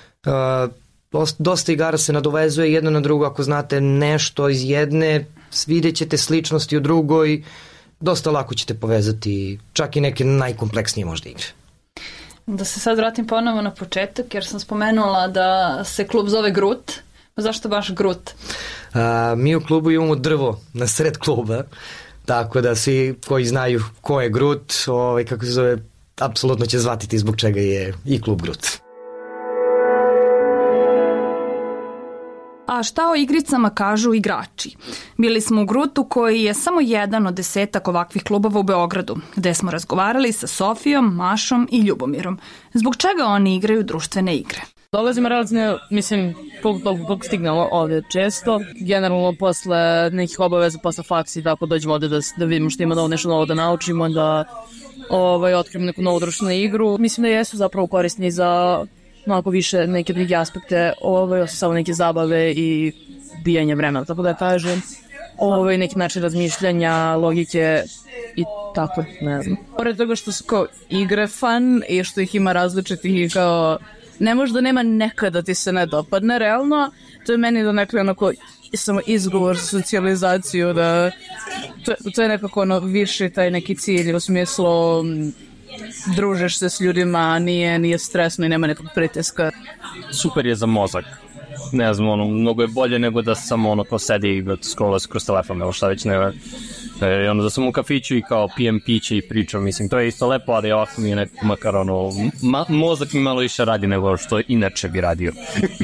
dosta igara se nadovezuje jedno na drugo. Ako znate nešto iz jedne, vidjet ćete sličnosti u drugoj. Dosta lako ćete povezati čak i neke najkompleksnije možda igre. Da se sad vratim ponovo na početak, jer sam spomenula da se klub zove Grut. Zašto baš Grut? A, mi u klubu imamo drvo na sred kluba, tako da svi koji znaju ko je Grut, ovaj, kako se zove, apsolutno će zvatiti zbog čega je i klub Grut. A šta o igricama kažu igrači? Bili smo u Grutu koji je samo jedan od desetak ovakvih klubova u Beogradu, gde smo razgovarali sa Sofijom, Mašom i Ljubomirom. Zbog čega oni igraju društvene igre? Dolazimo razne, mislim, koliko stignemo ovdje često, generalno posle nekih obaveza, posle faksi, tako dođemo ovdje da, da vidimo što ima novo, nešto novo da naučimo, da ovaj, otkrijemo neku novu društvenu igru. Mislim da jesu zapravo korisni za malo više neke druge aspekte, ovaj, osim samo neke zabave i bijanje vremena, tako da kažem, ovaj, neki način razmišljanja, logike i tako, ne znam. Pored toga što su kao igre fan i što ih ima različitih i kao ne možda nema nekada ti se ne dopadne, realno, to je meni da nekako onako samo izgovor za socijalizaciju, da to, to je nekako ono više taj neki cilj u smislu družiš se s ljudima, nije, nije stresno i nema nekog pritiska. Super je za mozak. ne znam, ono, mnogo je bolje nego da sam ono ko sedi i scrolla kroz telefon, ili šta već ne, e, ono da sam u kafiću i kao pijem piće i pričam, mislim, to je isto lepo, ali ovako mi je nekako makar ono, ma, mozak mi malo više radi nego što inače bi radio.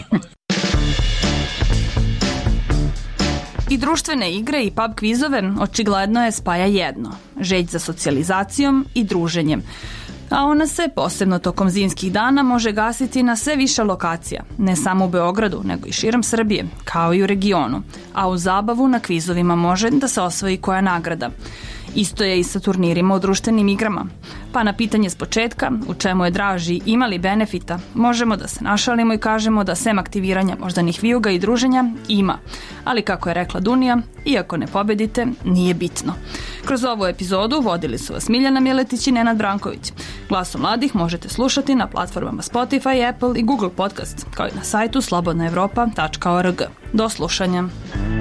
I društvene igre i pub kvizove očigledno je spaja jedno, žeć za socijalizacijom i druženjem. A ona se, posebno tokom zimskih dana, može gasiti na sve više lokacija, ne samo u Beogradu, nego i širom Srbije, kao i u regionu, a u zabavu na kvizovima može da se osvoji koja nagrada. Isto je i sa turnirima u društvenim igrama. Pa na pitanje s početka, u čemu je draži, ima li benefita, možemo da se našalimo i kažemo da sem aktiviranja moždanih vijuga i druženja ima. Ali kako je rekla Dunija, iako ne pobedite, nije bitno. Kroz ovu epizodu vodili su vas Miljana Miletić i Nenad Branković. Glasom mladih možete slušati na platformama Spotify, Apple i Google Podcast, kao i na sajtu slobodna evropa tačka org. Do slušanja.